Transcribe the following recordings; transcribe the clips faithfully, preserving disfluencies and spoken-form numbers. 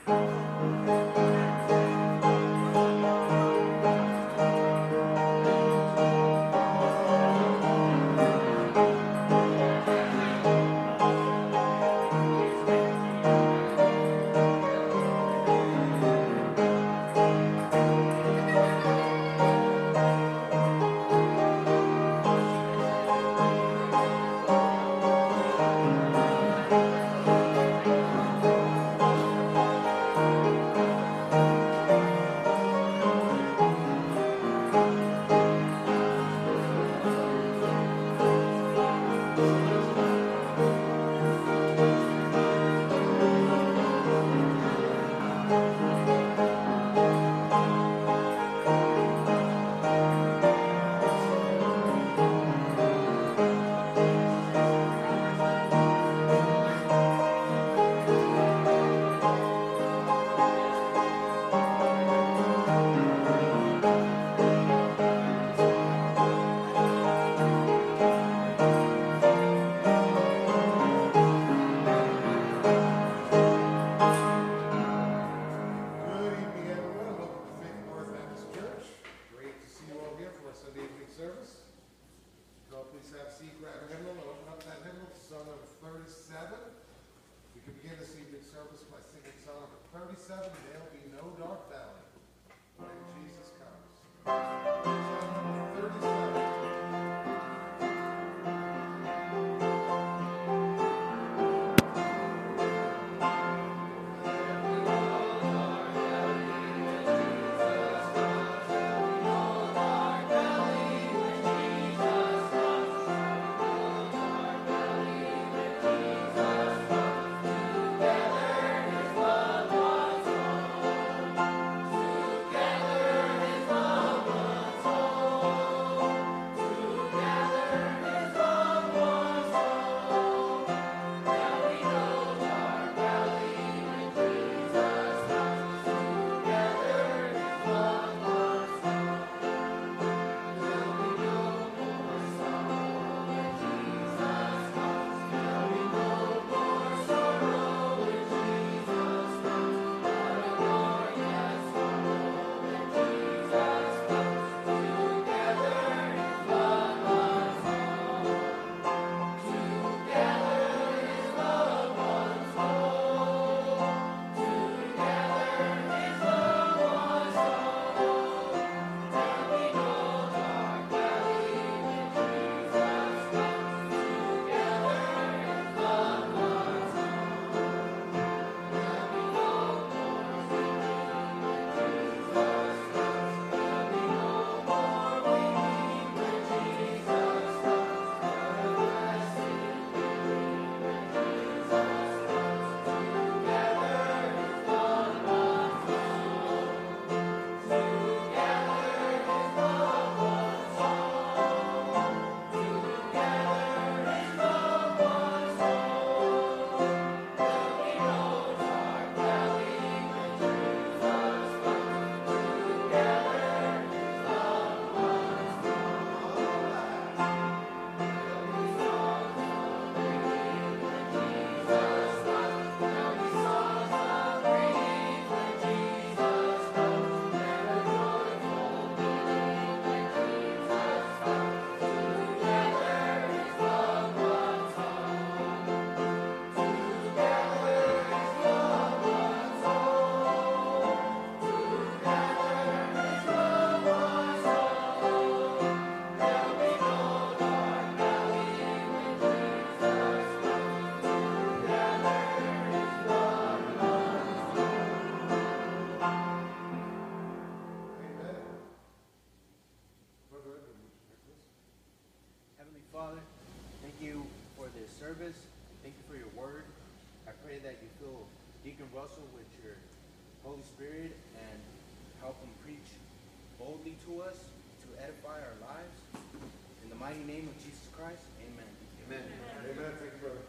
Russell with your Holy Spirit and help him preach boldly to us to edify our lives. In the mighty name of Jesus Christ, amen. Amen. Amen. Amen. Thank you, brother.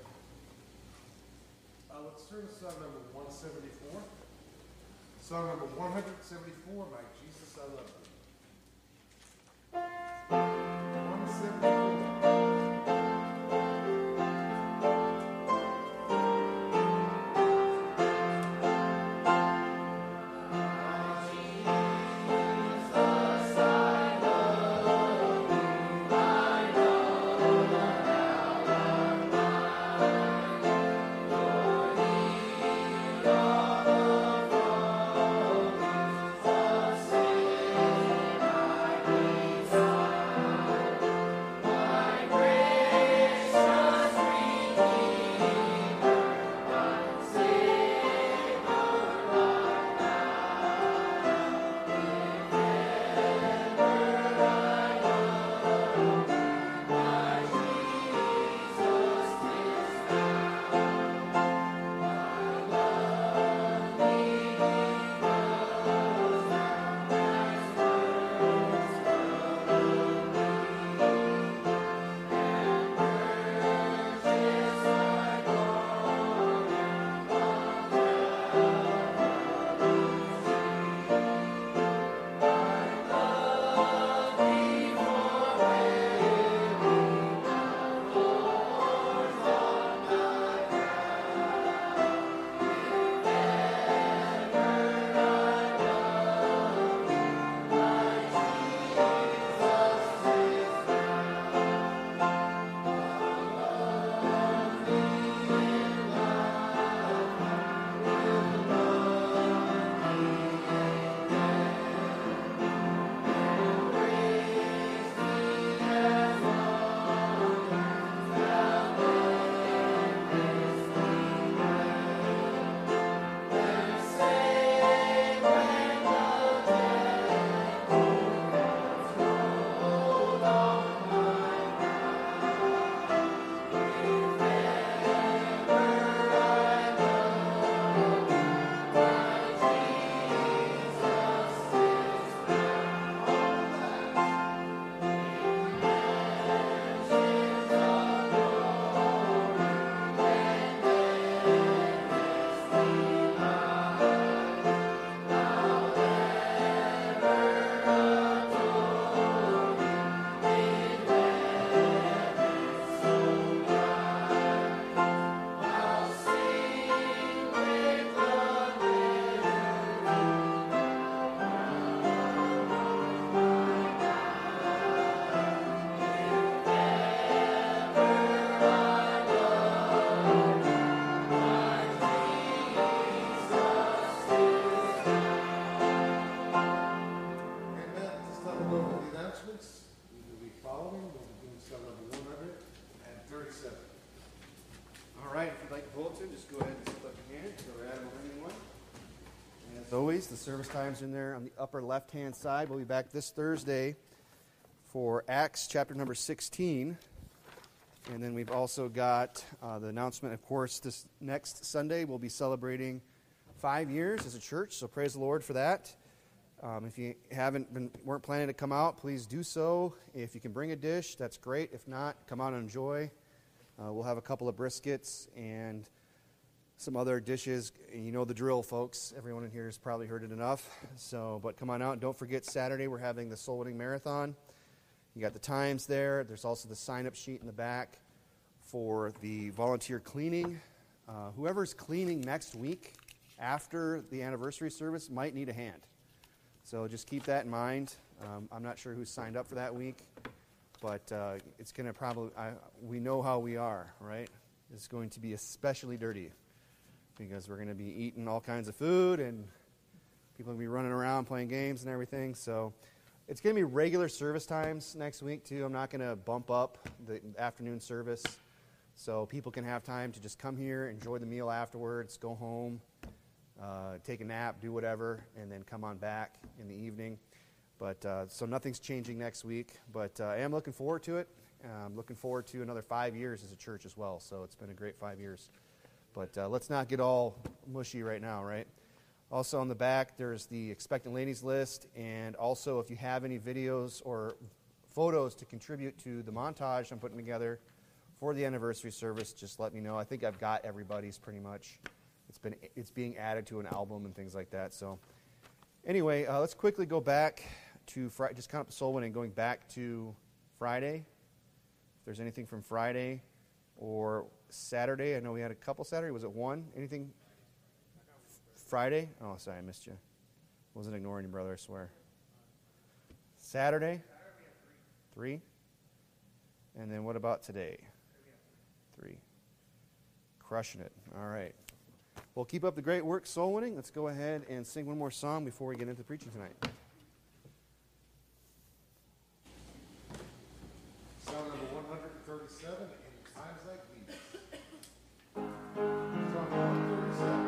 Uh, let's turn to song number one seventy-four. Song number one seventy-four, My Jesus, I Love You. one seventy-four. always, the service times are in there on the upper left-hand side. We'll be back this Thursday for Acts chapter number sixteen. And then we've also got uh, the announcement, of course, this next Sunday we'll be celebrating five years as a church, so praise the Lord for that. Um, if you haven't been, weren't planning to come out, please do so. If you can bring a dish, that's great. If not, come out and enjoy. Uh, we'll have a couple of briskets and some other dishes. You know the drill, folks. Everyone in here has probably heard it enough. So, but come on out. And don't forget, Saturday we're having the Soul Winning Marathon. You got the times there. There's also the sign-up sheet in the back for the volunteer cleaning. Uh, whoever's cleaning next week after the anniversary service might need a hand. So just keep that in mind. Um, I'm not sure who's signed up for that week, but uh, it's going to probably, I, we know how we are, right? It's going to be especially dirty because we're going to be eating all kinds of food and people are going to be running around playing games and everything. So it's going to be regular service times next week, too. I'm not going to bump up the afternoon service. So people can have time to just come here, enjoy the meal afterwards, go home, uh, take a nap, do whatever, and then come on back in the evening. But uh, so nothing's changing next week. But uh, I am looking forward to it. I'm looking forward to another five years as a church as well. So it's been a great five years. But uh, let's not get all mushy right now, right? Also on the back, there's the expectant ladies list, and also if you have any videos or photos to contribute to the montage I'm putting together for the anniversary service, just let me know. I think I've got everybody's pretty much. It's been it's being added to an album and things like that. So anyway, uh, let's quickly go back to Friday, just kind of soul winning, going back to Friday. If there's anything from Friday or Saturday, I know we had a couple Saturday. Was it one? Anything? Friday? Oh, sorry, I missed you. Wasn't ignoring you, brother, I swear. Saturday? Three? And then what about today? Three. Crushing it. All right. Well, keep up the great work, soul winning. Let's go ahead and sing one more song before we get into preaching tonight. Song number one hundred thirty-seven, In Times Like These. Song number one thirty-seven.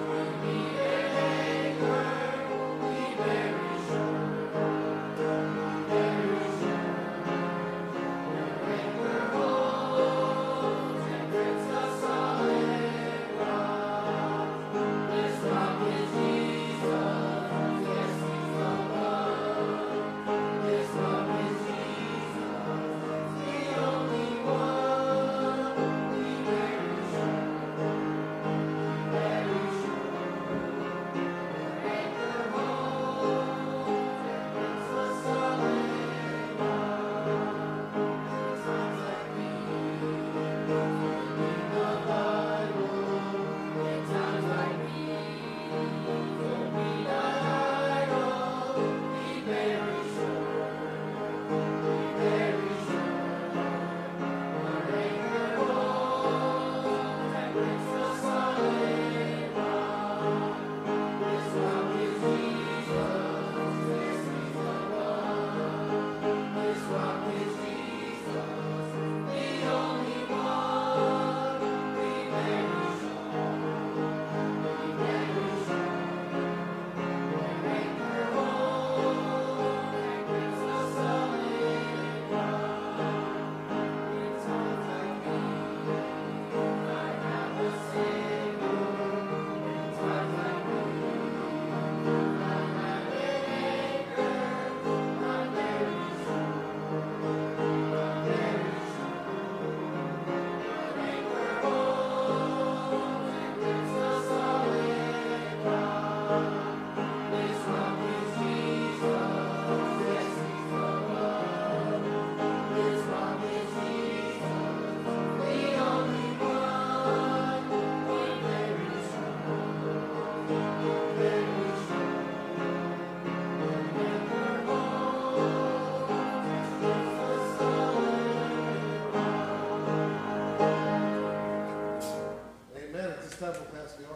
Like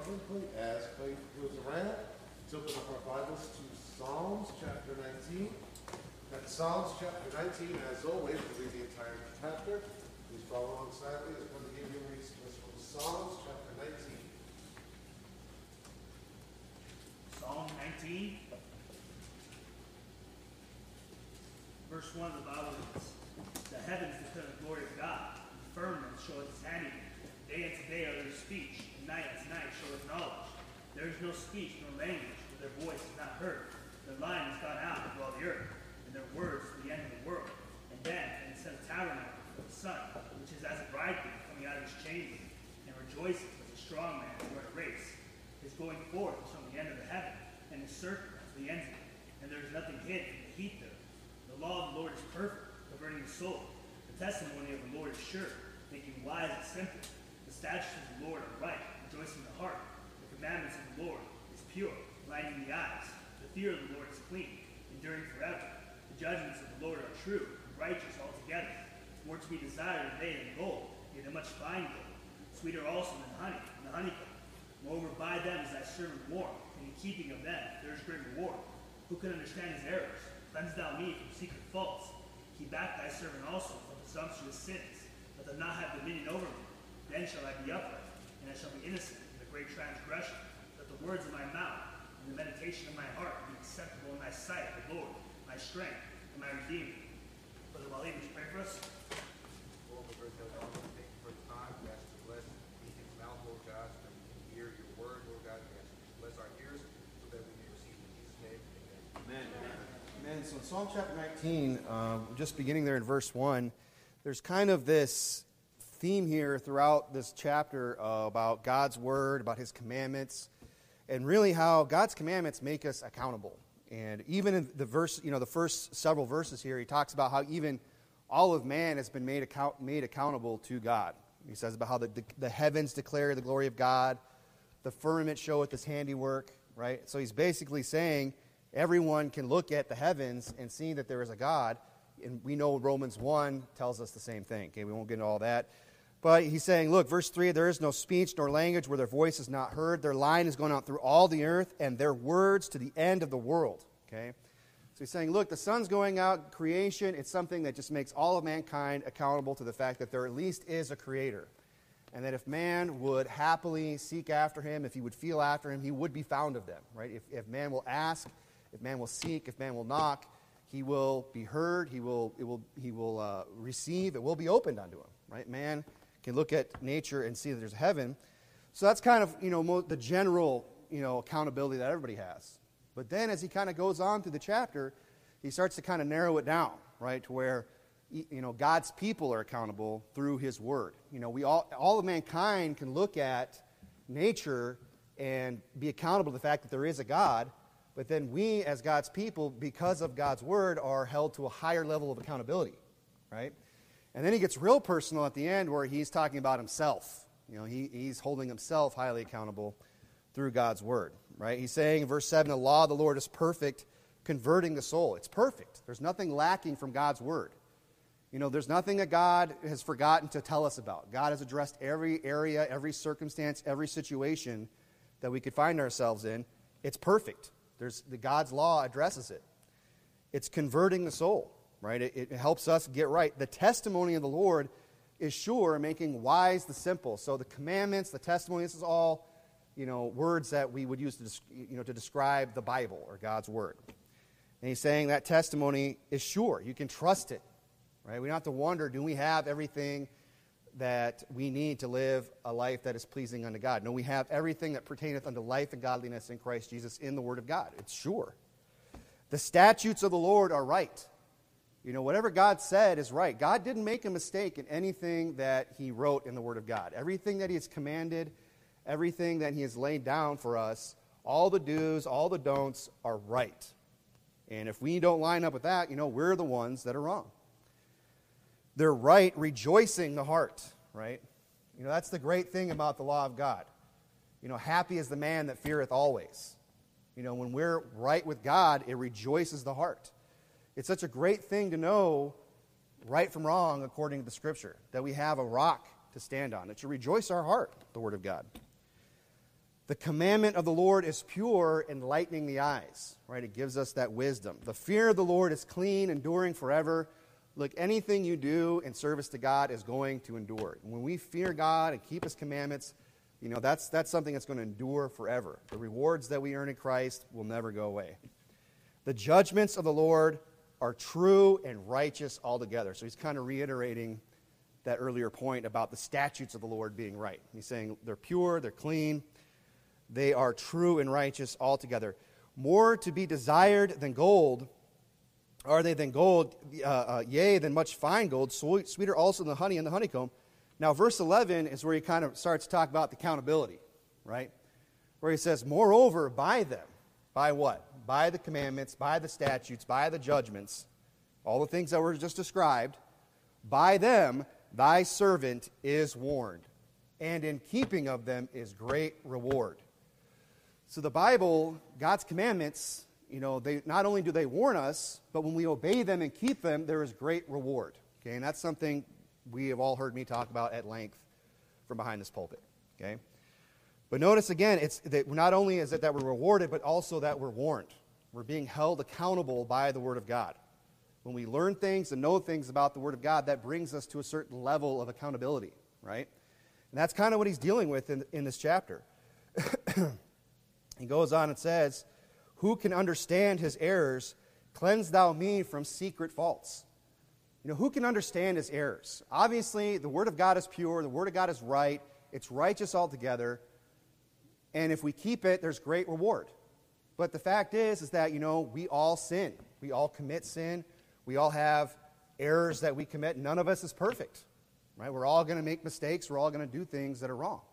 publicly as faith goes around. Let's open up our Bibles to Psalms chapter nineteen. At Psalms chapter nineteen, as always, we'll read the entire chapter. Please follow alongside me as I'm going to give you a read from Psalms chapter nineteen. Psalm nineteen, verse one of the Bible reads, "The heavens declare the glory of God, the firmament showeth his handiwork. Day unto day are their speech, and night unto night showeth knowledge. There is no speech nor language, for their voice is not heard. Their line is gone out of all the earth, and their words to the end of the world. And then, and set a tabernacle for the sun, which is as a bridegroom coming out of his chamber, and rejoiceth as a strong man who run a race. His going forth is from the end of the heaven, and his circuit to the ends of it. And there is nothing hid from the heat thereof. The law of the Lord is perfect, converting the soul. The testimony of the Lord is sure, making wise the simple. The statutes of the Lord are right, rejoicing the heart. The commandments of the Lord is pure, lighting the eyes. The fear of the Lord is clean, enduring forever. The judgments of the Lord are true, and righteous altogether. More to be desired are they than gold, yea, than much fine gold. Sweeter also than honey, and the honeycomb. Moreover, by them is thy servant warned, and in keeping of them there is great reward. Who can understand his errors? Cleanse thou me from secret faults. Keep back thy servant also from presumptuous sins. Let them not have dominion over me. Then shall I be upright, and I shall be innocent in the great transgression. Let the words of my mouth and the meditation of my heart be acceptable in thy sight, O Lord, my strength and my redeemer." Brother Waleed, would you pray for us? Lord, we pray that all thank you for the time. We ask you to bless Deacon's mouth, Lord God, so that we can hear your word, Lord God. We ask you to bless our ears so that we may receive in Jesus' name. Amen. Amen. So in Psalm chapter nineteen, uh, just beginning there in verse one, there's kind of this theme here throughout this chapter uh, about God's word, about his commandments, and really how God's commandments make us accountable. And even in the verse, you know, the first several verses here, he talks about how even all of man has been made account, made accountable to God. He says about how the, the, the heavens declare the glory of God, the firmament showeth his handiwork, right? So he's basically saying everyone can look at the heavens and see that there is a God, and we know Romans one tells us the same thing. Okay, we won't get into all that. But he's saying, look, verse three, there is no speech nor language where their voice is not heard. Their line is going out through all the earth, and their words to the end of the world. Okay? So he's saying, look, the sun's going out, creation, it's something that just makes all of mankind accountable to the fact that there at least is a creator. And that if man would happily seek after him, if he would feel after him, he would be found of them. Right? If, if man will ask, if man will seek, if man will knock, he will be heard, he will, it will, he will uh, receive, it will be opened unto him. Right? Man can look at nature and see that there's heaven. So that's kind of, you know, mo- the general, you know, accountability that everybody has. But then as he kind of goes on through the chapter, he starts to kind of narrow it down, right, to where, you know, God's people are accountable through his word. You know, we all, all of mankind can look at nature and be accountable to the fact that there is a God, but then we as God's people, because of God's word, are held to a higher level of accountability, right? And then he gets real personal at the end where he's talking about himself. You know, he, he's holding himself highly accountable through God's word, right? He's saying in verse seven, the law of the Lord is perfect, converting the soul. It's perfect. There's nothing lacking from God's word. You know, there's nothing that God has forgotten to tell us about. God has addressed every area, every circumstance, every situation that we could find ourselves in. It's perfect. There's the God's law addresses it. It's converting the soul. Right? It, it helps us get right. The testimony of the Lord is sure, making wise the simple. So the commandments, the testimony, this is all, you know, words that we would use to, you know, to describe the Bible or God's word. And he's saying that testimony is sure. You can trust it. Right? We don't have to wonder, do we have everything that we need to live a life that is pleasing unto God? No, we have everything that pertaineth unto life and godliness in Christ Jesus in the word of God. It's sure. The statutes of the Lord are right. You know, whatever God said is right. God didn't make a mistake in anything that he wrote in the Word of God. Everything that he has commanded, everything that he has laid down for us, all the do's, all the don'ts are right. And if we don't line up with that, you know, we're the ones that are wrong. They're right, rejoicing the heart, right? You know, that's the great thing about the law of God. You know, happy is the man that feareth always. You know, when we're right with God, it rejoices the heart. It's such a great thing to know right from wrong according to the Scripture, that we have a rock to stand on. It should rejoice our heart, the Word of God. The commandment of the Lord is pure, enlightening the eyes, right? It gives us that wisdom. The fear of the Lord is clean, enduring forever. Look, anything you do in service to God is going to endure. When we fear God and keep His commandments, you know, that's, that's something that's going to endure forever. The rewards that we earn in Christ will never go away. The judgments of the Lord are true and righteous altogether. So he's kind of reiterating that earlier point about the statutes of the Lord being right. He's saying they're pure, they're clean, they are true and righteous altogether. More to be desired than gold are they than gold, uh, uh, yea, than much fine gold, sweet, sweeter also than the honey and the honeycomb. Now, verse eleven is where he kind of starts to talk about the accountability, right? Where he says, moreover, by them. By what? By the commandments, by the statutes, by the judgments, all the things that were just described. By them thy servant is warned, and in keeping of them is great reward. So the Bible, God's commandments, you know, they not only do they warn us, but when we obey them and keep them, there is great reward. Okay, and that's something we have all heard me talk about at length from behind this pulpit. Okay, but notice again, it's that not only is it that we're rewarded, but also that we're warned. We're being held accountable by the Word of God. When we learn things and know things about the Word of God, that brings us to a certain level of accountability, right? And that's kind of what he's dealing with in, in this chapter. He goes on and says, who can understand his errors? Cleanse thou me from secret faults. You know, who can understand his errors? Obviously, the Word of God is pure. The Word of God is right. It's righteous altogether. And if we keep it, there's great reward. But the fact is, is that, you know, we all sin. We all commit sin. We all have errors that we commit. None of us is perfect, right? We're all going to make mistakes. We're all going to do things that are wrong.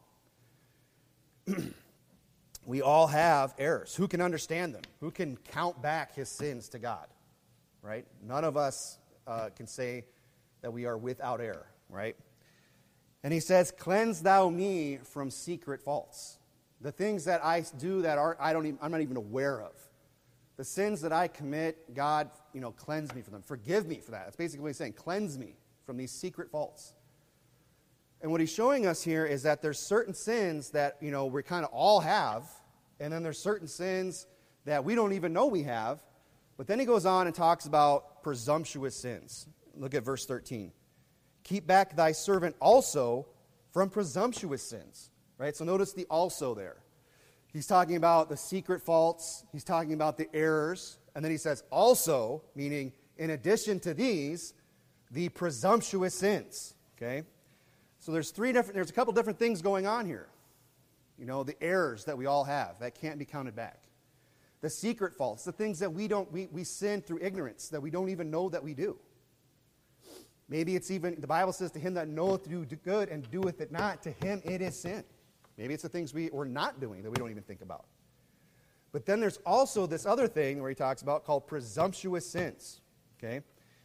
We all have errors. Who can understand them? Who can count back his sins to God, right? None of us uh, can say that we are without error, right? And he says, cleanse thou me from secret faults. The things that I do that are I don't even, I'm not even aware of. The sins that I commit, God, you know, cleanse me from them. Forgive me for that. That's basically what he's saying. Cleanse me from these secret faults. And what he's showing us here is that there's certain sins that, you know, we kind of all have, and then there's certain sins that we don't even know we have. But then he goes on and talks about presumptuous sins. Look at verse thirteen. Keep back thy servant also from presumptuous sins. Right? So notice the also there. He's talking about the secret faults. He's talking about the errors. And then he says also, meaning in addition to these, the presumptuous sins. Okay? So there's three different, there's a couple different things going on here. You know, the errors that we all have that can't be counted back. The secret faults, the things that we don't, we, we sin through ignorance, that we don't even know that we do. Maybe it's even, the Bible says, to him that knoweth do good and doeth it not, to him it is sin. Maybe it's the things we, we're not doing that we don't even think about. But then there's also this other thing where he talks about called presumptuous sins. Okay?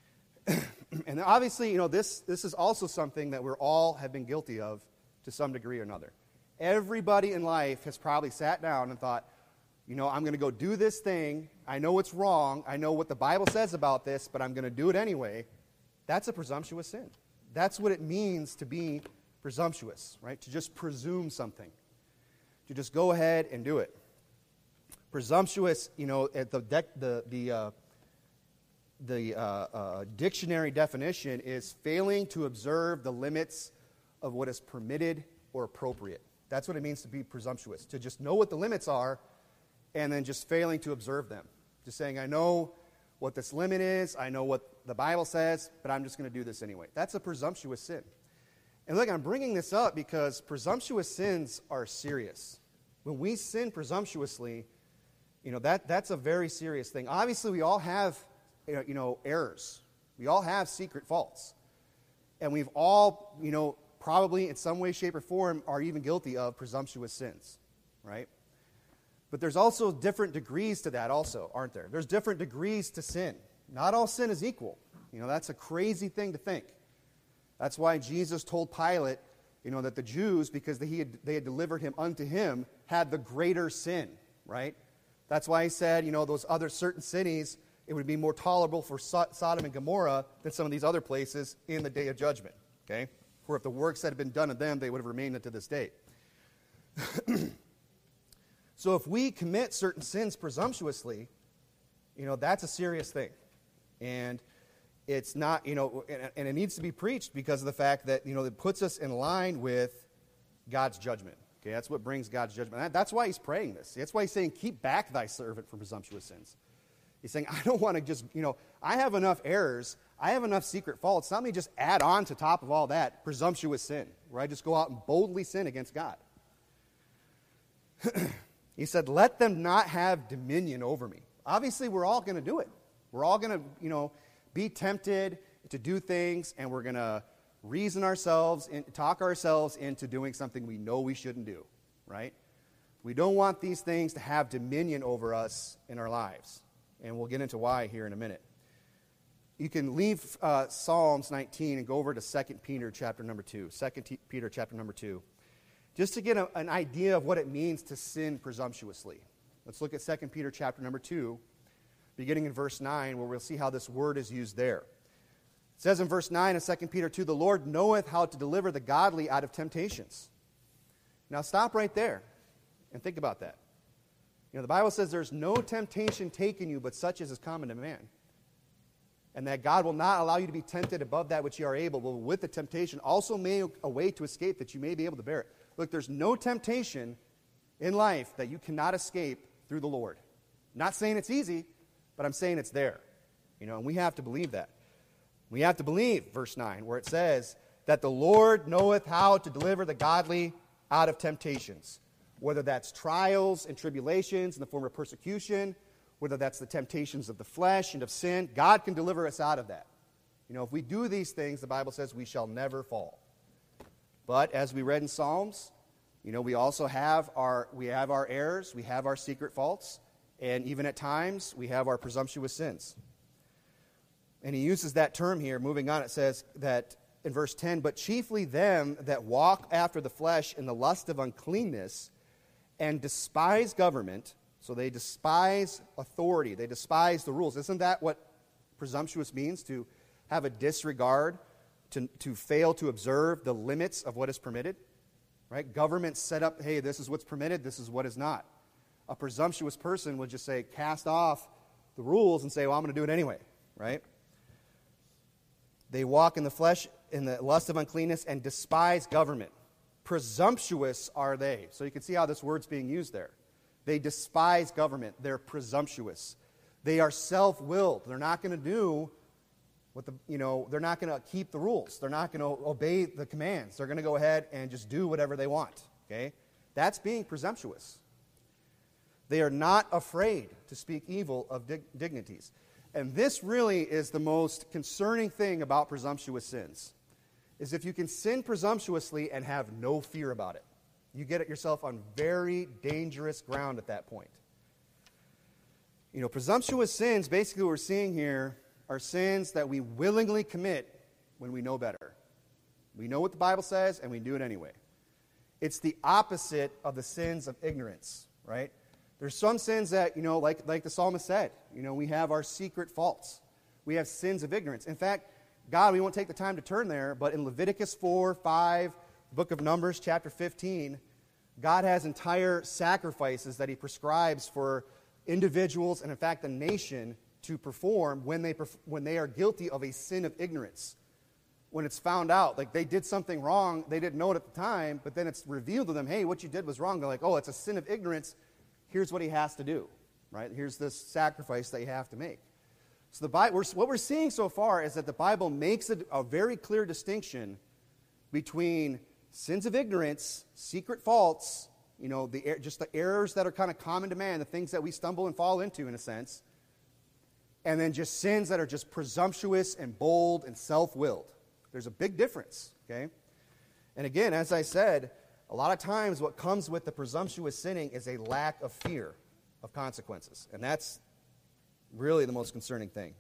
And obviously, you know, this, this is also something that we're all have been guilty of to some degree or another. Everybody in life has probably sat down and thought, you know, I'm going to go do this thing. I know it's wrong. I know what the Bible says about this, but I'm going to do it anyway. That's a presumptuous sin. That's what it means to be presumptuous, right? To just presume something. To just go ahead and do it. Presumptuous, you know, at the dec- the the uh, the uh, uh, dictionary definition is failing to observe the limits of what is permitted or appropriate. That's what it means to be presumptuous. To just know what the limits are, and then just failing to observe them. Just saying, I know what this limit is, I know what the Bible says, but I'm just going to do this anyway. That's a presumptuous sin. And look, I'm bringing this up because presumptuous sins are serious. When we sin presumptuously, you know, that, that's a very serious thing. Obviously, we all have, you know, errors. We all have secret faults. And we've all, you know, probably in some way, shape, or form are even guilty of presumptuous sins, right? But there's also different degrees to that also, aren't there? There's different degrees to sin. Not all sin is equal. You know, that's a crazy thing to think. That's why Jesus told Pilate, you know, that the Jews, because they had, they had delivered him unto him, had the greater sin, right? That's why he said, you know, those other certain cities, it would be more tolerable for so- Sodom and Gomorrah than some of these other places in the day of judgment, okay? For if the works that had been done to them, they would have remained unto this day. So if we commit certain sins presumptuously, you know, that's a serious thing. And it's not, you know, and, and it needs to be preached because of the fact that, you know, it puts us in line with God's judgment. Okay, that's what brings God's judgment. That's why he's praying this. That's why he's saying, keep back thy servant from presumptuous sins. He's saying, I don't want to just, you know, I have enough errors. I have enough secret faults. Let me just add on to top of all that presumptuous sin, where I just go out and boldly sin against God. He said, let them not have dominion over me. Obviously, we're all going to do it. We're all going to, you know, be tempted to do things, and we're going to reason ourselves, and talk ourselves into doing something we know we shouldn't do, right? We don't want these things to have dominion over us in our lives. And we'll get into why here in a minute. You can leave uh, Psalms nineteen and go over to Second Peter chapter number two. Second Peter chapter number two. Just to get a, an idea of what it means to sin presumptuously. Let's look at Second Peter chapter number two, beginning in verse nine, where we'll see how this word is used there. It says in verse nine of Second Peter two, the Lord knoweth how to deliver the godly out of temptations. Now stop right there and think about that. You know, the Bible says there's no temptation taken you but such as is common to man. And that God will not allow you to be tempted above that which you are able, but with the temptation also make a way to escape that you may be able to bear it. Look, there's no temptation in life that you cannot escape through the Lord. Not saying it's easy, but I'm saying it's there. You know, and we have to believe that. We have to believe, verse nine, where it says that the Lord knoweth how to deliver the godly out of temptations. Whether that's trials and tribulations in the form of persecution, whether that's the temptations of the flesh and of sin, God can deliver us out of that. You know, if we do these things, the Bible says we shall never fall. But as we read in Psalms, you know, we also have our we have our errors, we have our secret faults, and even at times we have our presumptuous sins. And he uses that term here, moving on, it says that in verse ten, but chiefly them that walk after the flesh in the lust of uncleanness and despise government, so they despise authority, they despise the rules. Isn't that what presumptuous means? To have a disregard, to, to fail to observe the limits of what is permitted? Right? Government set up, hey, this is what's permitted, this is what is not. A presumptuous person would just say, cast off the rules and say, well, I'm going to do it anyway, right? They walk in the flesh in the lust of uncleanness and despise government. Presumptuous are they. So you can see how this word's being used there. They despise government. They're presumptuous. They are self-willed. They're not going to do what the, you know, they're not going to keep the rules. They're not going to obey the commands. They're going to go ahead and just do whatever they want. Okay? That's being presumptuous. They are not afraid to speak evil of dig- dignities. And this really is the most concerning thing about presumptuous sins, is if you can sin presumptuously and have no fear about it. You get yourself on very dangerous ground at that point. You know, presumptuous sins, basically what we're seeing here, are sins that we willingly commit when we know better. We know what the Bible says, and we do it anyway. It's the opposite of the sins of ignorance, right? There's some sins that, you know, like, like the psalmist said, you know, we have our secret faults. We have sins of ignorance. In fact, God, we won't take the time to turn there, but in Leviticus four, five, book of Numbers, chapter fifteen, God has entire sacrifices that he prescribes for individuals and, in fact, the nation to perform when they, perf- when they are guilty of a sin of ignorance. When it's found out, like they did something wrong, they didn't know it at the time, but then it's revealed to them, hey, what you did was wrong. They're like, oh, it's a sin of ignorance. Here's what he has to do, right? Here's this sacrifice that you have to make. So the Bible, we're, what we're seeing so far is that the Bible makes a, a very clear distinction between sins of ignorance, secret faults, you know, the just the errors that are kind of common to man, the things that we stumble and fall into in a sense, and then just sins that are just presumptuous and bold and self-willed. There's a big difference, okay? And again, as I said, a lot of times what comes with the presumptuous sinning is a lack of fear of consequences. And that's really the most concerning thing.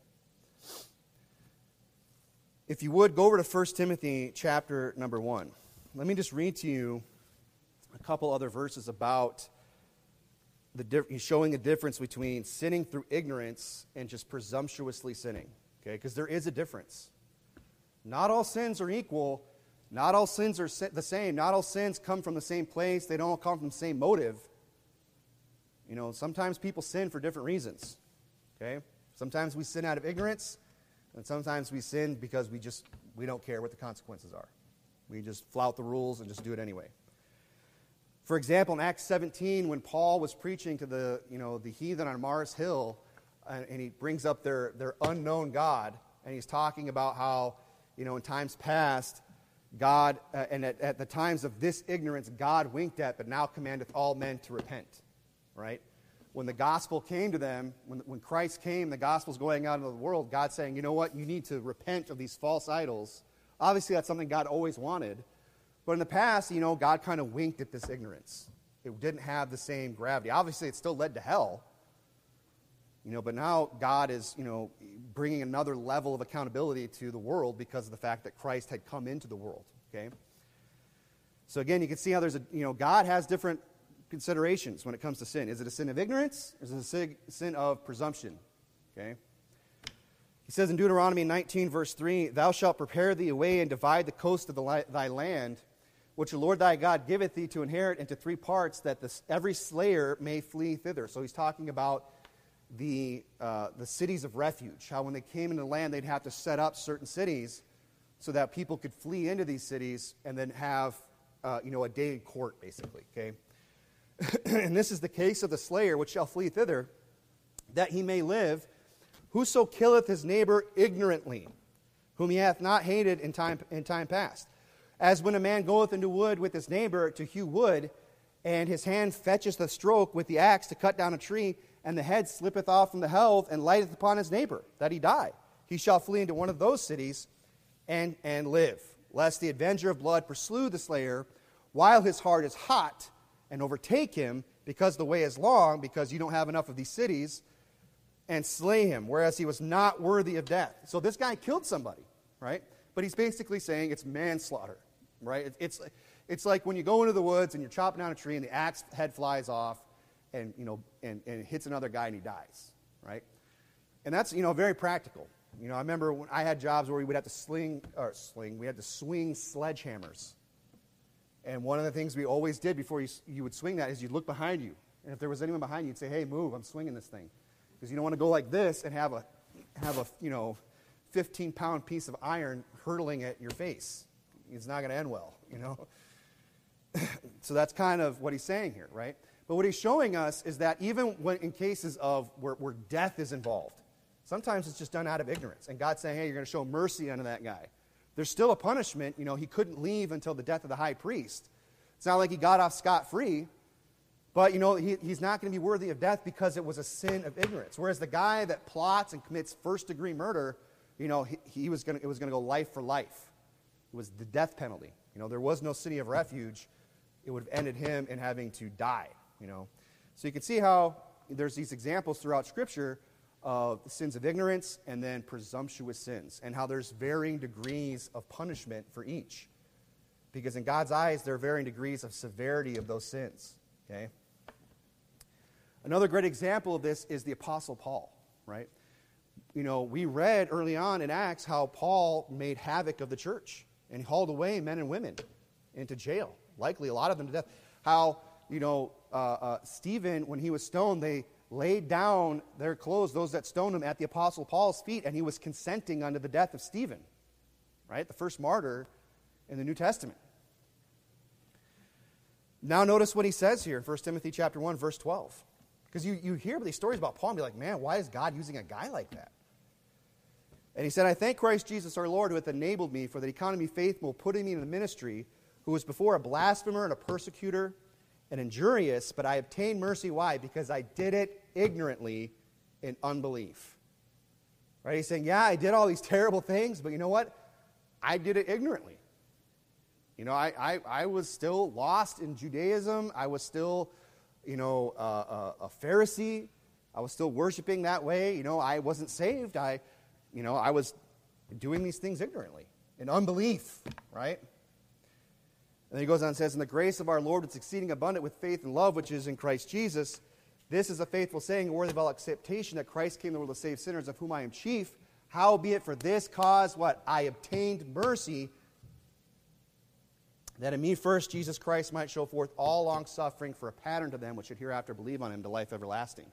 If you would, go over to First Timothy chapter number one. Let me just read to you a couple other verses about the di- showing a difference between sinning through ignorance and just presumptuously sinning. Okay, because there is a difference. Not all sins are equal. Not all sins are the same. Not all sins come from the same place. They don't all come from the same motive. You know, sometimes people sin for different reasons. Okay? Sometimes we sin out of ignorance, and sometimes we sin because we just we don't care what the consequences are. We just flout the rules and just do it anyway. For example, in Acts seventeen, when Paul was preaching to the, you know, the heathen on Mars Hill, and, and he brings up their, their unknown God, and he's talking about how, you know, in times past, God, uh, and at, at the times of this ignorance, God winked at, but now commandeth all men to repent, right? When the gospel came to them, when, when Christ came, the gospel's going out into the world, God's saying, you know what, you need to repent of these false idols. Obviously, that's something God always wanted. But in the past, you know, God kind of winked at this ignorance. It didn't have the same gravity. Obviously, it still led to hell. You know, but now God is, you know, bringing another level of accountability to the world because of the fact that Christ had come into the world, okay? So again, you can see how there's a, you know, God has different considerations when it comes to sin. Is it a sin of ignorance? Or is it a sin, sin of presumption, okay? He says in Deuteronomy nineteen, verse three, Thou shalt prepare thee a way and divide the coast of the li- thy land, which the Lord thy God giveth thee to inherit into three parts, that the, every slayer may flee thither. So he's talking about the uh, the cities of refuge, how when they came into the land, they'd have to set up certain cities so that people could flee into these cities and then have, uh, you know, a day in court, basically, okay? And this is the case of the slayer, which shall flee thither, that he may live. Whoso killeth his neighbor ignorantly, whom he hath not hated in time in time past. As when a man goeth into wood with his neighbor to hew wood, and his hand fetcheth a stroke with the axe to cut down a tree, and the head slippeth off from the helve, and lighteth upon his neighbor, that he die. He shall flee into one of those cities, and, and live, lest the avenger of blood pursue the slayer, while his heart is hot, and overtake him, because the way is long, because you don't have enough of these cities, and slay him, whereas he was not worthy of death. So this guy killed somebody, right? But he's basically saying it's manslaughter, right? It's, it's like when you go into the woods and you're chopping down a tree and the axe head flies off and, you know, and, and it hits another guy and he dies, right? And that's, you know, very practical. You know, I remember when I had jobs where we would have to sling, or sling, we had to swing sledgehammers. And one of the things we always did before you, you would swing that is you'd look behind you. And if there was anyone behind you, you'd say, hey, move, I'm swinging this thing. Because you don't want to go like this and have a, have a, you know, fifteen-pound piece of iron hurtling at your face. It's not going to end well, you know. So that's kind of what he's saying here, right? But what he's showing us is that even when in cases of where, where death is involved, sometimes it's just done out of ignorance. And God's saying, hey, you're going to show mercy unto that guy. There's still a punishment. You know, he couldn't leave until the death of the high priest. It's not like he got off scot-free. But, you know, he, he's not going to be worthy of death because it was a sin of ignorance. Whereas the guy that plots and commits first-degree murder, you know, he, he was going it was going to go life for life. It was the death penalty. You know, there was no city of refuge. It would have ended him in having to die, you know. So you can see how there's these examples throughout Scripture of the sins of ignorance and then presumptuous sins, and how there's varying degrees of punishment for each. Because in God's eyes, there are varying degrees of severity of those sins, okay? Another great example of this is the Apostle Paul, right? You know, we read early on in Acts how Paul made havoc of the church and he hauled away men and women into jail, likely a lot of them to death. How, you know, uh, uh, Stephen, when he was stoned, they laid down their clothes, those that stoned him, at the Apostle Paul's feet, and he was consenting unto the death of Stephen, right? The first martyr in the New Testament. Now notice what he says here in First Timothy chapter one, verse twelve. Because you, you hear these stories about Paul and be like, man, why is God using a guy like that? And he said, I thank Christ Jesus our Lord, who hath enabled me, for that he counted me faithful, putting me in the ministry, who was before a blasphemer and a persecutor and injurious, but I obtained mercy. Why? Because I did it ignorantly in unbelief. Right? He's saying, yeah, I did all these terrible things, but you know what? I did it ignorantly. You know, I, I, I was still lost in Judaism. I was still, you know, uh, a, a Pharisee. I was still worshiping that way. You know, I wasn't saved. I, you know, I was doing these things ignorantly, in unbelief, right? And then he goes on and says, and the grace of our Lord is exceeding abundant with faith and love, which is in Christ Jesus. This is a faithful saying, worthy of all acceptation, that Christ came in the world to save sinners, of whom I am chief. Howbeit for this cause, what? I obtained mercy, that in me first Jesus Christ might show forth all long-suffering for a pattern to them which should hereafter believe on him to life everlasting.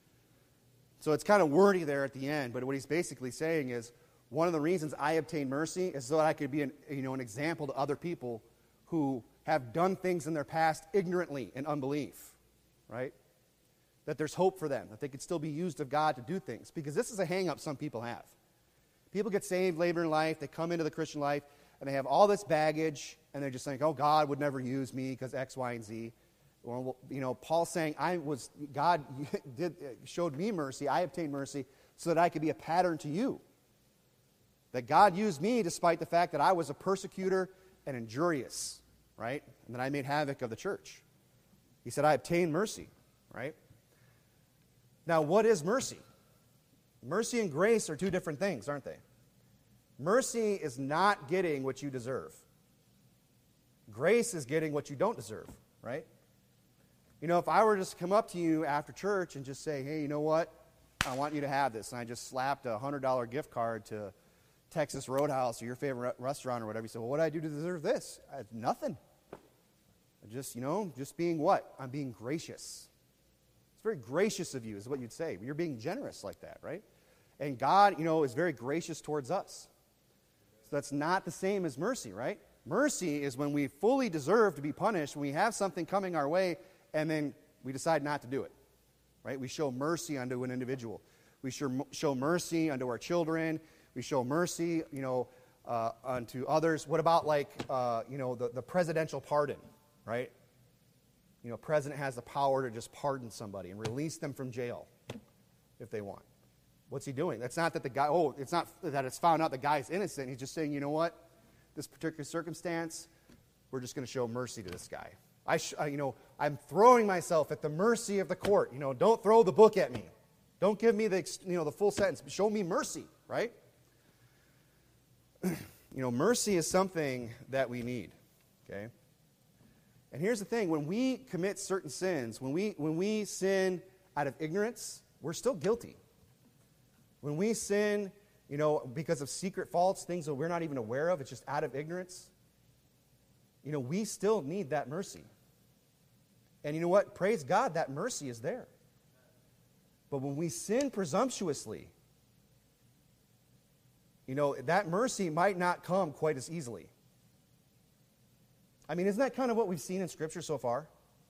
So it's kind of wordy there at the end, but what he's basically saying is, one of the reasons I obtain mercy is so that I could be an, you know, an example to other people who have done things in their past ignorantly in unbelief, right? That there's hope for them, that they could still be used of God to do things. Because this is a hang-up some people have. People get saved later in life, they come into the Christian life, and they have all this baggage, and they're just saying, oh, God would never use me because X, Y, and Z. Well, you know, Paul's saying, I was, God did, showed me mercy, I obtained mercy, so that I could be a pattern to you. That God used me despite the fact that I was a persecutor and injurious, right? And that I made havoc of the church. He said, I obtained mercy, right? Now, what is mercy? Mercy and grace are two different things, aren't they? Mercy is not getting what you deserve. Grace is getting what you don't deserve, right? You know, if I were to just come up to you after church and just say, hey, you know what? I want you to have this. And I just slapped a one hundred dollar gift card to Texas Roadhouse or your favorite restaurant or whatever. You say, well, what did I do to deserve this? I, nothing. I just, you know, just being what? I'm being gracious. It's very gracious of you is what you'd say. You're being generous like that, right? And God, you know, is very gracious towards us. So that's not the same as mercy, right? Mercy is when we fully deserve to be punished, when we have something coming our way, and then we decide not to do it, right? We show mercy unto an individual. We show, show mercy unto our children. We show mercy, you know, uh, unto others. What about, like, uh, you know, the, the presidential pardon, right? You know, president has the power to just pardon somebody and release them from jail if they want. What's he doing? That's not that the guy, oh, it's not that it's found out the guy's innocent. He's just saying, you know what? This particular circumstance, we're just going to show mercy to this guy. I, sh- uh, you know, I'm throwing myself at the mercy of the court. You know, don't throw the book at me. Don't give me the, you know, the full sentence. Show me mercy, right? You know, mercy is something that we need, okay? And here's the thing. When we commit certain sins, when we, when we sin out of ignorance, we're still guilty. When we sin, you know, because of secret faults, things that we're not even aware of, it's just out of ignorance, you know, we still need that mercy. And you know what? Praise God, that mercy is there. But when we sin presumptuously, you know, that mercy might not come quite as easily. I mean, isn't that kind of what we've seen in Scripture so far?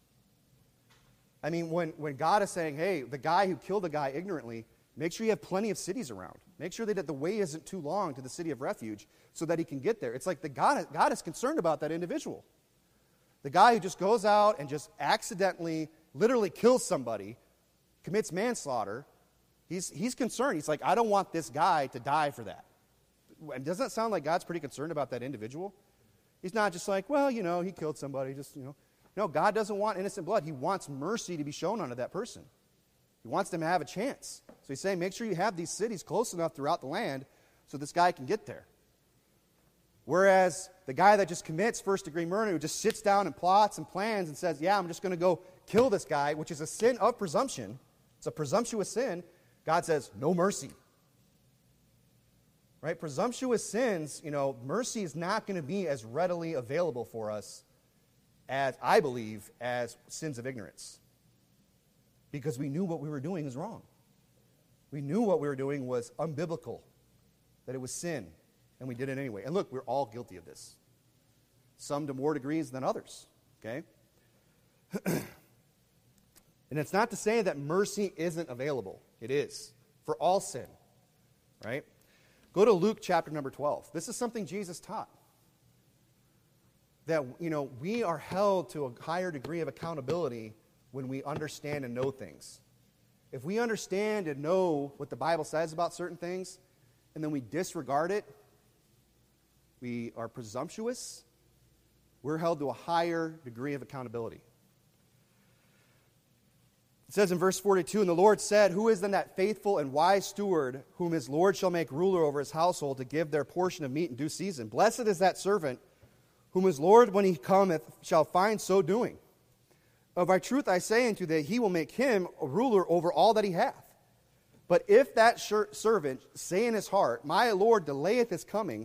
I mean, when, when God is saying, hey, the guy who killed the guy ignorantly, make sure you have plenty of cities around. Make sure that the way isn't too long to the city of refuge so that he can get there. It's like the God, God is concerned about that individual. The guy who just goes out and just accidentally, literally kills somebody, commits manslaughter, he's, he's concerned. He's like, I don't want this guy to die for that. And doesn't that sound like God's pretty concerned about that individual? He's not just like, well, you know, he killed somebody, just, you know. No, God doesn't want innocent blood. He wants mercy to be shown unto that person. He wants them to have a chance. So he's saying, make sure you have these cities close enough throughout the land so this guy can get there. Whereas the guy that just commits first-degree murder, who just sits down and plots and plans and says, yeah, I'm just going to go kill this guy, which is a sin of presumption. It's a presumptuous sin. God says, no mercy. Right? Presumptuous sins, you know, mercy is not going to be as readily available for us as, I believe, as sins of ignorance. Because we knew what we were doing was wrong. We knew what we were doing was unbiblical, that it was sin, and we did it anyway. And look, we're all guilty of this. Some to more degrees than others, okay? And it's not to say that mercy isn't available. It is, for all sin, right? Go to Luke chapter number twelve. This is something Jesus taught. That, you know, we are held to a higher degree of accountability when we understand and know things. If we understand and know what the Bible says about certain things, and then we disregard it, we are presumptuous, we're held to a higher degree of accountability. It says in verse forty-two, and the Lord said, who is then that faithful and wise steward whom his Lord shall make ruler over his household to give their portion of meat in due season? Blessed is that servant whom his Lord, when he cometh, shall find so doing. Of my truth I say unto thee, he will make him a ruler over all that he hath. But if that servant say in his heart, my Lord delayeth his coming,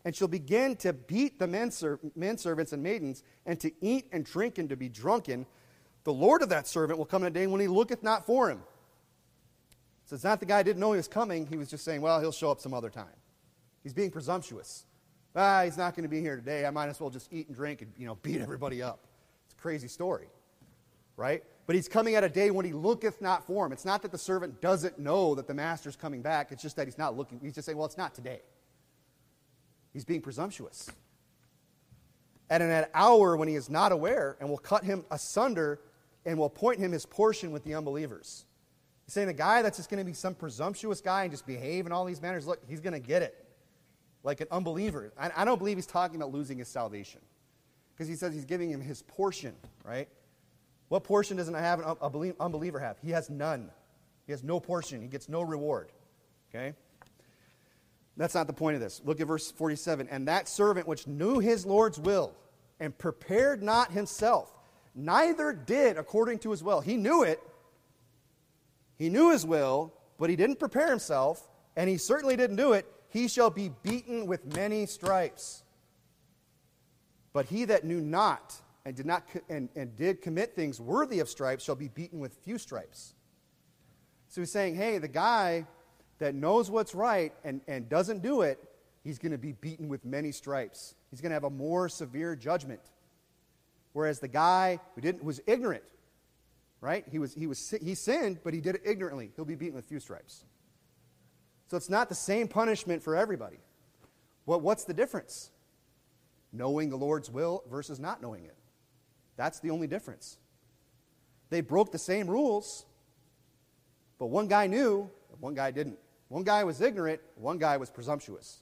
and shall begin to beat the men, ser- men servants and maidens, and to eat and drink and to be drunken, the Lord of that servant will come in a day when he looketh not for him. So it's not the guy didn't know he was coming. He was just saying, well, he'll show up some other time. He's being presumptuous. Ah, he's not going to be here today. I might as well just eat and drink and, you know, beat everybody up. It's a crazy story, right? But he's coming at a day when he looketh not for him. It's not that the servant doesn't know that the master's coming back. It's just that he's not looking. He's just saying, well, it's not today. He's being presumptuous. And in that hour when he is not aware, and will cut him asunder and will appoint him his portion with the unbelievers. He's saying the guy that's just going to be some presumptuous guy and just behave in all these manners, look, he's going to get it. Like an unbeliever. I, I don't believe he's talking about losing his salvation. Because he says he's giving him his portion, right? What portion doesn't have an un- unbeliever have? He has none. He has no portion. He gets no reward. Okay? That's not the point of this. Look at verse forty-seven. And that servant which knew his Lord's will and prepared not himself, neither did according to his will. He knew it. He knew his will, but he didn't prepare himself, and he certainly didn't do it. He shall be beaten with many stripes. But he that knew not and did not co- and, and did commit things worthy of stripes shall be beaten with few stripes. So he's saying, hey, the guy that knows what's right and, and doesn't do it, he's going to be beaten with many stripes. He's going to have a more severe judgment. Whereas the guy who didn't was ignorant, right? He was he was he sinned, but he did it ignorantly. He'll be beaten with few stripes. So it's not the same punishment for everybody. Well, what's the difference? Knowing the Lord's will versus not knowing it. That's the only difference. They broke the same rules, but one guy knew, and one guy didn't. One guy was ignorant, one guy was presumptuous.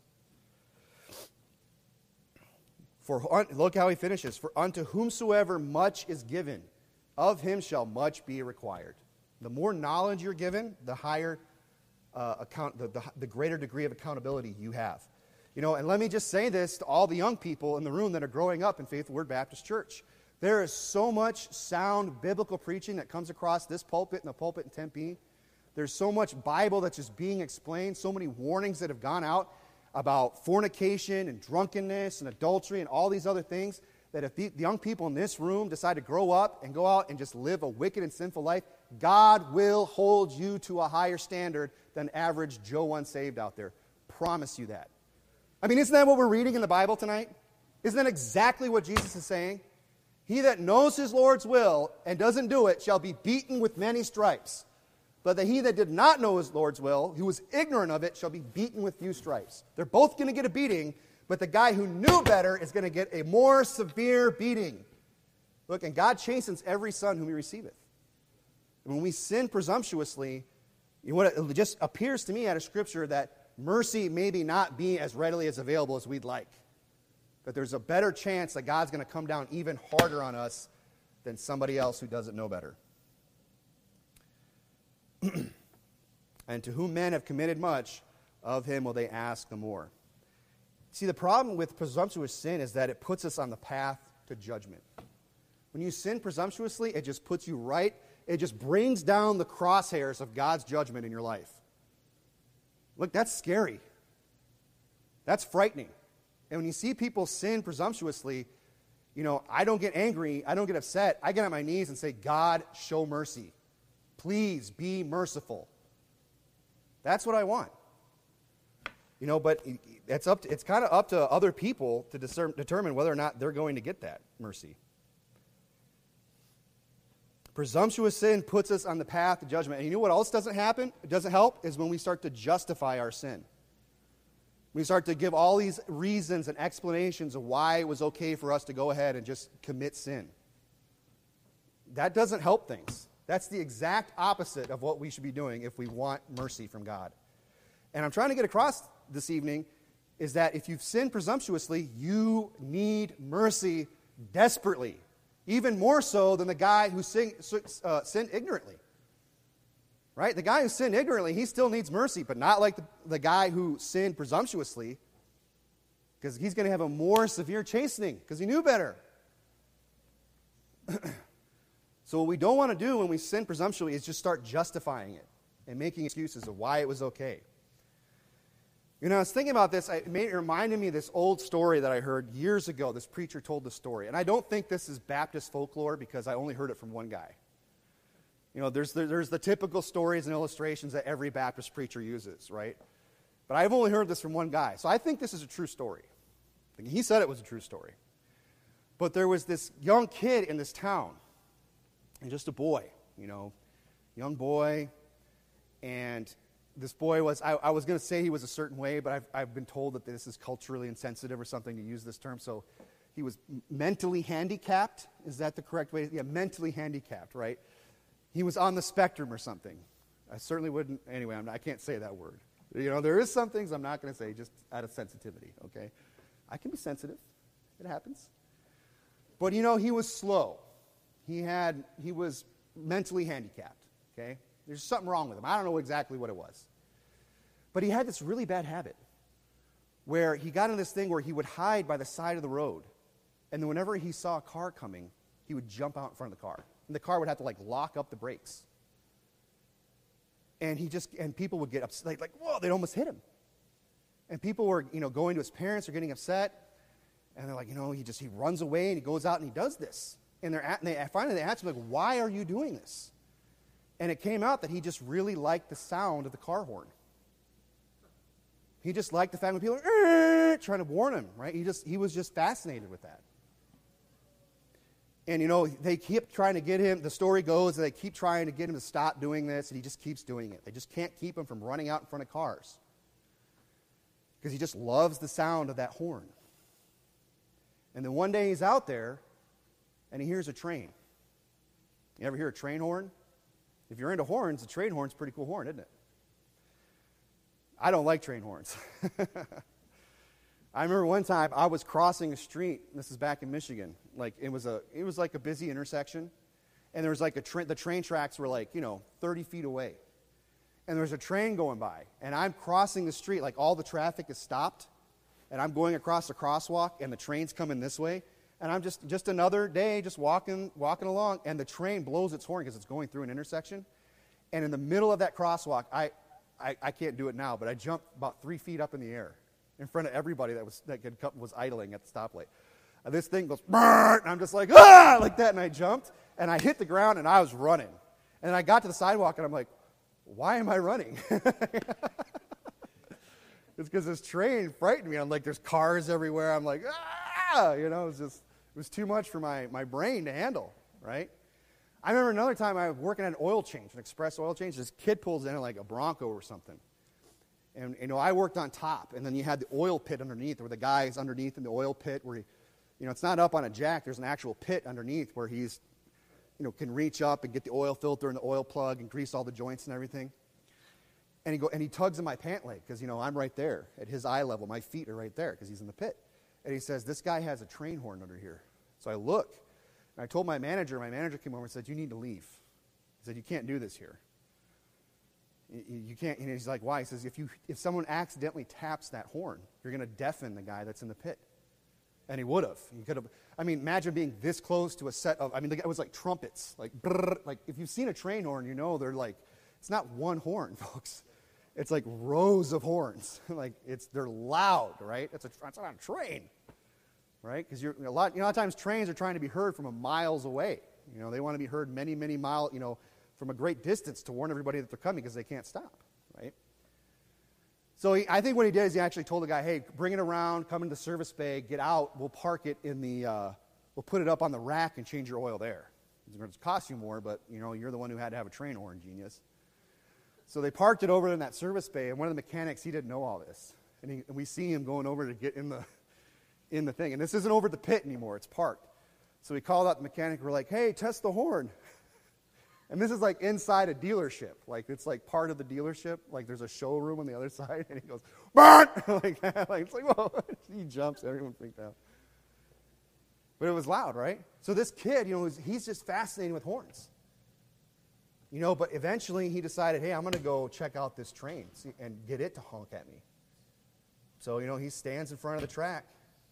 For look how he finishes. For unto whomsoever much is given, of him shall much be required. The more knowledge you're given, the higher uh, account, the, the, the greater degree of accountability you have. You know, and let me just say this to all the young people in the room that are growing up in Faithful Word Baptist Church. There is so much sound biblical preaching that comes across this pulpit and the pulpit in Tempe. There's so much Bible that's just being explained, so many warnings that have gone out about fornication and drunkenness and adultery and all these other things, that if the young people in this room decide to grow up and go out and just live a wicked and sinful life, God will hold you to a higher standard than average Joe unsaved out there. Promise you that. I mean, isn't that what we're reading in the Bible tonight? Isn't that exactly what Jesus is saying? He that knows his Lord's will and doesn't do it shall be beaten with many stripes. But that he that did not know his Lord's will, who was ignorant of it, shall be beaten with few stripes. They're both going to get a beating, but the guy who knew better is going to get a more severe beating. Look, and God chastens every son whom he receiveth. When we sin presumptuously, you know, it just appears to me out of Scripture that mercy maybe not be as readily as available as we'd like. That there's a better chance that God's going to come down even harder on us than somebody else who doesn't know better. And to whom men have committed much, of him will they ask the more. See, the problem with presumptuous sin is that it puts us on the path to judgment. When you sin presumptuously, it just puts you right, it just brings down the crosshairs of God's judgment in your life. Look, that's scary. That's frightening. And when you see people sin presumptuously, you know, I don't get angry, I don't get upset. I get on my knees and say, God, show mercy. Please be merciful. That's what I want. You know, but it's up to, it's kind of up to other people to discern, determine whether or not they're going to get that mercy. Presumptuous sin puts us on the path to judgment. And you know what else doesn't happen? It doesn't help is when we start to justify our sin. We start to give all these reasons and explanations of why it was okay for us to go ahead and just commit sin. That doesn't help things. That's the exact opposite of what we should be doing if we want mercy from God. And I'm trying to get across this evening is that if you've sinned presumptuously, you need mercy desperately. Even more so than the guy who sing, uh, sinned ignorantly. Right? The guy who sinned ignorantly, he still needs mercy, but not like the, the guy who sinned presumptuously, because he's going to have a more severe chastening because he knew better. So what we don't want to do when we sin presumptuously is just start justifying it and making excuses of why it was okay. You know, I was thinking about this. It, made, it reminded me of this old story that I heard years ago. This preacher told the story. And I don't think this is Baptist folklore because I only heard it from one guy. You know, there's the, there's the typical stories and illustrations that every Baptist preacher uses, right? But I've only heard this from one guy. So I think this is a true story. He said it was a true story. But there was this young kid in this town, and just a boy, you know, young boy, and this boy was, I, I was going to say he was a certain way, but I've, I've been told that this is culturally insensitive or something to use this term, so he was mentally handicapped. Is that the correct way? Yeah, mentally handicapped, right? He was on the spectrum or something. I certainly wouldn't, anyway, I'm not, I can't say that word. You know, there is some things I'm not going to say just out of sensitivity, okay? I can be sensitive. It happens. But, you know, he was slow. He had, he was mentally handicapped, okay? There's something wrong with him. I don't know exactly what it was. But he had this really bad habit where he got in this thing where he would hide by the side of the road. And then whenever he saw a car coming, he would jump out in front of the car. And the car would have to, like, lock up the brakes. And he just, and people would get upset, like, like, whoa, they'd almost hit him. And people were, you know, going to his parents or getting upset. And they're like, you know, he just, he runs away and he goes out and he does this. And they're at, and they, finally they asked him, like, why are you doing this? And it came out that he just really liked the sound of the car horn. He just liked the fact when people were trying to warn him, right? He just, he was just fascinated with that. And, you know, they keep trying to get him, the story goes, that they keep trying to get him to stop doing this, and he just keeps doing it. They just can't keep him from running out in front of cars. Because he just loves the sound of that horn. And then one day he's out there, and he hears a train. You ever hear a train horn? If you're into horns, a train horn's a pretty cool horn, isn't it? I don't like train horns. I remember one time I was crossing a street. This is back in Michigan. Like it was a, it was like a busy intersection, and there was like a train. The train tracks were like you know thirty feet away, and there was a train going by. And I'm crossing the street, like all the traffic is stopped, and I'm going across the crosswalk, and the train's coming this way, and I'm just just another day, just walking walking along, and the train blows its horn because it's going through an intersection, and in the middle of that crosswalk, I, I, I can't do it now, but I jumped about three feet up in the air in front of everybody that was that could come, was idling at the stoplight. Uh, this thing goes, and I'm just like, ah, like that, and I jumped, and I hit the ground, and I was running. And then I got to the sidewalk, and I'm like, why am I running? It's because this train frightened me. I'm like, there's cars everywhere. I'm like, ah, you know, it was just, it was too much for my, my brain to handle, right? I remember another time I was working at an oil change, an express oil change. This kid pulls in like a Bronco or something. And, you know, I worked on top, and then you had the oil pit underneath, where the guy is underneath in the oil pit, where he, you know, it's not up on a jack. There's an actual pit underneath where he's, you know, can reach up and get the oil filter and the oil plug and grease all the joints and everything. And he go and he tugs in my pant leg because, you know, I'm right there at his eye level. My feet are right there because he's in the pit. And he says, this guy has a train horn under here. So I look, and I told my manager. My manager came over and said, you need to leave. He said, you can't do this here. You can't, and he's like, why? He says, if you if someone accidentally taps that horn, you're going to deafen the guy that's in the pit. And he would have. He could have. I mean, imagine being this close to a set of, I mean, it was like trumpets. Like, brrr, like if you've seen a train horn, you know they're like, it's not one horn, folks. It's like rows of horns. Like, it's they're loud, right? It's, a, it's not a train, right? Because you're a lot, you know, a lot of times trains are trying to be heard from a miles away. You know, they want to be heard many, many miles, you know, from a great distance to warn everybody that they're coming because they can't stop, right? So he, I think what he did is he actually told the guy, hey, bring it around, come into the service bay, get out, we'll park it in the, uh, we'll put it up on the rack and change your oil there. It's going to cost you more, but, you know, you're the one who had to have a train horn, genius. So they parked it over in that service bay, and one of the mechanics, he didn't know all this. And, he, and we see him going over to get in the, in the thing. And this isn't over at the pit anymore, it's parked. So we called out the mechanic, we're like, hey, test the horn. And this is like inside a dealership. Like, it's like part of the dealership. Like, there's a showroom on the other side. And he goes, burn! like that. Like, it's like, whoa. He jumps. Everyone freaked out. But it was loud, right? So this kid, you know, he's just fascinated with horns. You know, but eventually he decided, hey, I'm going to go check out this train and get it to honk at me. So, you know, he stands in front of the track.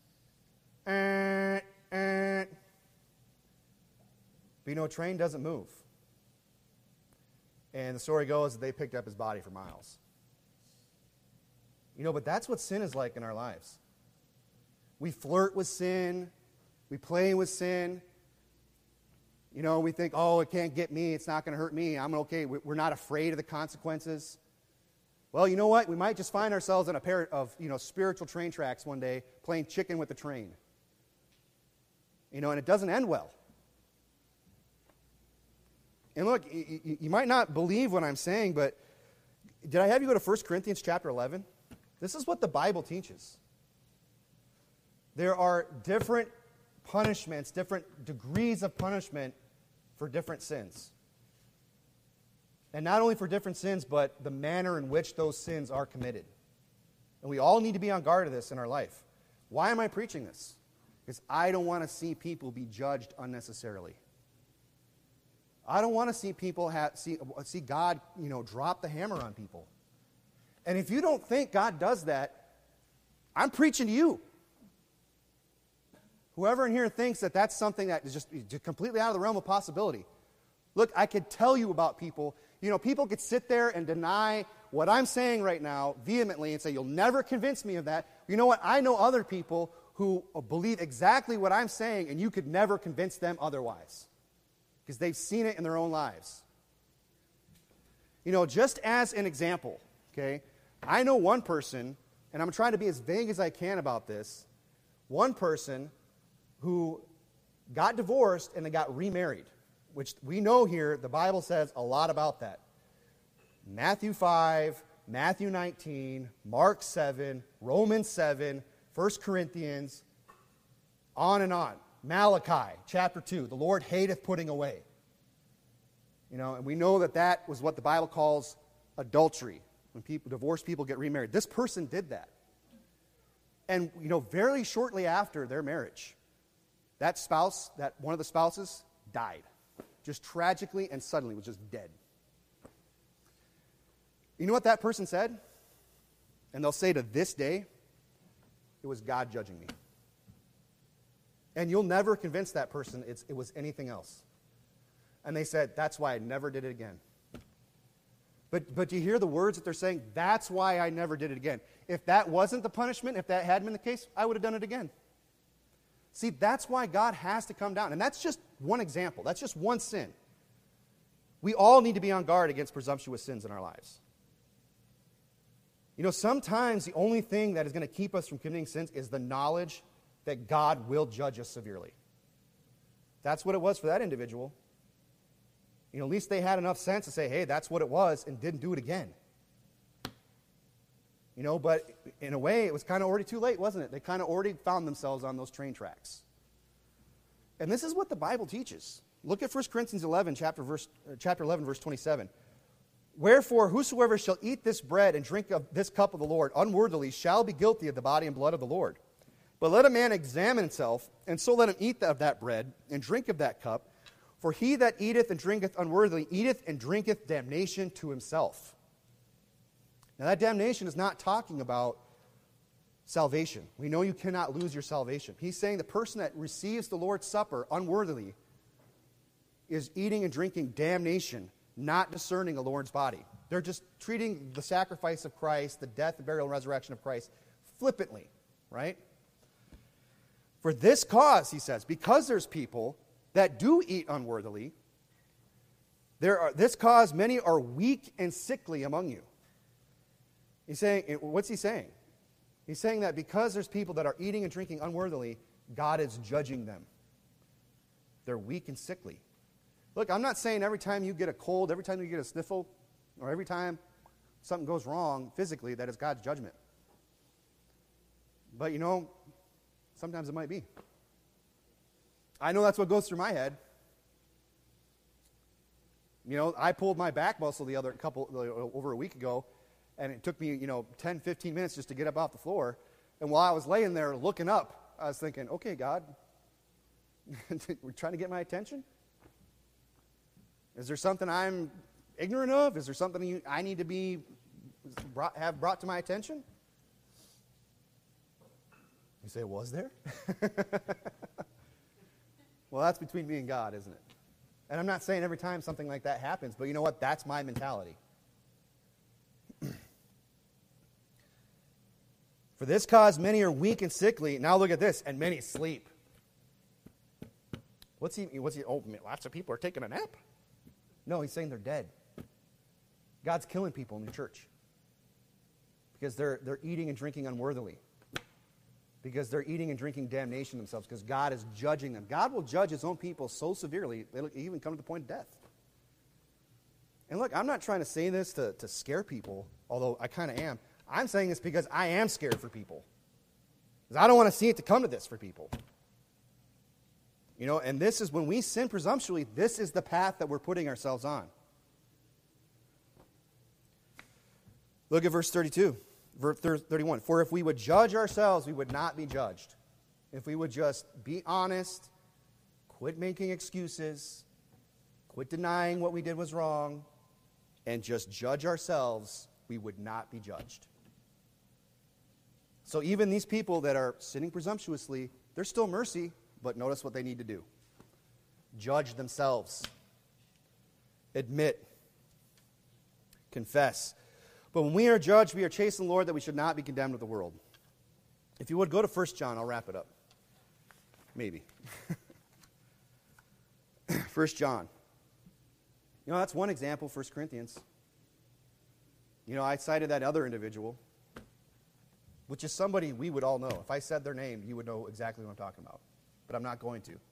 And, and. But, you know, a train doesn't move. And the story goes that they picked up his body for miles. You know, but that's what sin is like in our lives. We flirt with sin. We play with sin. You know, we think, oh, it can't get me. It's not going to hurt me. I'm okay. We're not afraid of the consequences. Well, you know what? We might just find ourselves in a pair of, you know, spiritual train tracks one day playing chicken with the train. You know, and it doesn't end well. And look, you, you might not believe what I'm saying, but did I have you go to First Corinthians chapter eleven? This is what the Bible teaches. There are different punishments, different degrees of punishment for different sins. And not only for different sins, but the manner in which those sins are committed. And we all need to be on guard of this in our life. Why am I preaching this? Because I don't want to see people be judged unnecessarily. I don't want to see people have, see, see God, you know, drop the hammer on people. And if you don't think God does that, I'm preaching to you. Whoever in here thinks that that's something that is just completely out of the realm of possibility. Look, I could tell you about people. You know, people could sit there and deny what I'm saying right now vehemently and say, you'll never convince me of that. You know what? I know other people who believe exactly what I'm saying, and you could never convince them otherwise. Because they've seen it in their own lives. You know, just as an example, okay, I know one person, and I'm trying to be as vague as I can about this, one person who got divorced and they got remarried, which we know here, the Bible says a lot about that. Matthew five, Matthew nineteen, Mark seven, Romans seven, First Corinthians, on and on. Malachi chapter two, the Lord hateth putting away. You know, and we know that that was what the Bible calls adultery, when people, divorced people get remarried. This person did that. And, you know, very shortly after their marriage, that spouse, that one of the spouses, died. Just tragically and suddenly was just dead. You know what that person said? And they'll say to this day, it was God judging me. And you'll never convince that person it's, it was anything else. And they said, that's why I never did it again. But, but do you hear the words that they're saying? That's why I never did it again. If that wasn't the punishment, if that hadn't been the case, I would have done it again. See, that's why God has to come down. And that's just one example. That's just one sin. We all need to be on guard against presumptuous sins in our lives. You know, sometimes the only thing that is going to keep us from committing sins is the knowledge that God will judge us severely. That's what it was for that individual. You know, at least they had enough sense to say, hey, that's what it was, and didn't do it again. You know, but in a way, it was kind of already too late, wasn't it? They kind of already found themselves on those train tracks. And this is what the Bible teaches. Look at First Corinthians eleven, chapter, verse, uh, chapter eleven, verse twenty-seven. Wherefore, whosoever shall eat this bread and drink of this cup of the Lord unworthily shall be guilty of the body and blood of the Lord. But let a man examine himself, and so let him eat of that bread and drink of that cup. For he that eateth and drinketh unworthily eateth and drinketh damnation to himself. Now that damnation is not talking about salvation. We know you cannot lose your salvation. He's saying the person that receives the Lord's Supper unworthily is eating and drinking damnation, not discerning the Lord's body. They're just treating the sacrifice of Christ, the death, the burial, and resurrection of Christ flippantly, right? For this cause, he says, because there's people that do eat unworthily, there are, this cause many are weak and sickly among you. He's saying, what's he saying? He's saying that because there's people that are eating and drinking unworthily, God is judging them. They're weak and sickly. Look, I'm not saying every time you get a cold, every time you get a sniffle, or every time something goes wrong physically that it's God's judgment. But you know, sometimes it might be. I know that's what goes through my head. You know, I pulled my back muscle the other couple over a week ago, and it took me, you know, ten, fifteen minutes just to get up off the floor. And while I was laying there looking up, I was thinking, okay, God, we're trying to get my attention? Is there something I'm ignorant of? Is there something you, I need to be brought, have brought to my attention? You say, was there? Well, that's between me and God, isn't it? And I'm not saying every time something like that happens, but you know what? That's my mentality. For this cause many are weak and sickly. Now look at this, and many sleep. What's he, what's he, oh, lots of people are taking a nap. No, he's saying they're dead. God's killing people in the church because they're, they're eating and drinking unworthily, because they're eating and drinking damnation themselves, because God is judging them. God will judge his own people so severely, it'll even come to the point of death. And look, I'm not trying to say this to, to scare people, although I kind of am. I'm saying this because I am scared for people. Because I don't want to see it to come to this for people. You know, and this is when we sin presumptuously, this is the path that we're putting ourselves on. Look at verse thirty-two, verse thirty-one. For if we would judge ourselves, we would not be judged. If we would just be honest, quit making excuses, quit denying what we did was wrong, and just judge ourselves, we would not be judged. So even these people that are sinning presumptuously, there's still mercy, but notice what they need to do. Judge themselves. Admit. Confess. But when we are judged, we are chastened, Lord, that we should not be condemned with the world. If you would, go to First John. I'll wrap it up. Maybe. First John. You know, that's one example, First Corinthians. You know, I cited that other individual, which is somebody we would all know. If I said their name, you would know exactly what I'm talking about. But I'm not going to.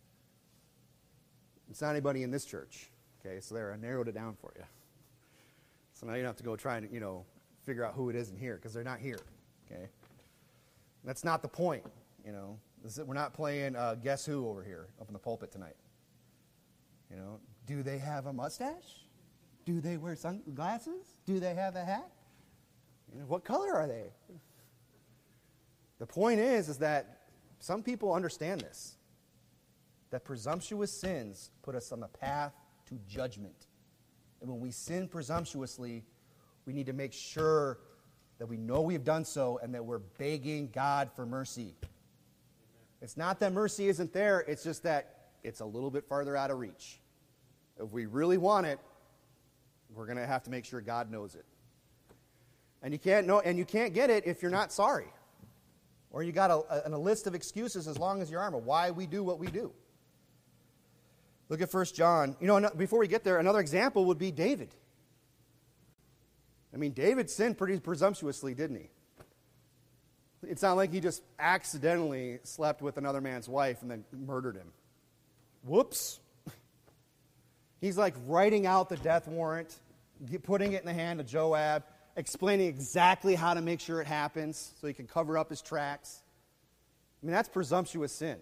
It's not anybody in this church. Okay, so there, I narrowed it down for you. So now you don't have to go try and, you know, figure out who it is in here, because they're not here, okay? That's not the point, you know. This is, we're not playing uh, Guess Who over here up in the pulpit tonight. You know, do they have a mustache? Do they wear sunglasses? Do they have a hat? You know, what color are they? The point is, is that some people understand this, that presumptuous sins put us on the path to judgment. And when we sin presumptuously, we need to make sure that we know we've done so and that we're begging God for mercy. Amen. It's not that mercy isn't there, it's just that it's a little bit farther out of reach. If we really want it, we're going to have to make sure God knows it. And you can't know, and you can't get it if you're not sorry. Or you got a, a, a list of excuses as long as your arm of why we do what we do. Look at First John. You know, before we get there, another example would be David. I mean, David sinned pretty presumptuously, didn't he? It's not like he just accidentally slept with another man's wife and then murdered him. Whoops. He's like writing out the death warrant, putting it in the hand of Joab, explaining exactly how to make sure it happens so he can cover up his tracks. I mean, that's presumptuous sin.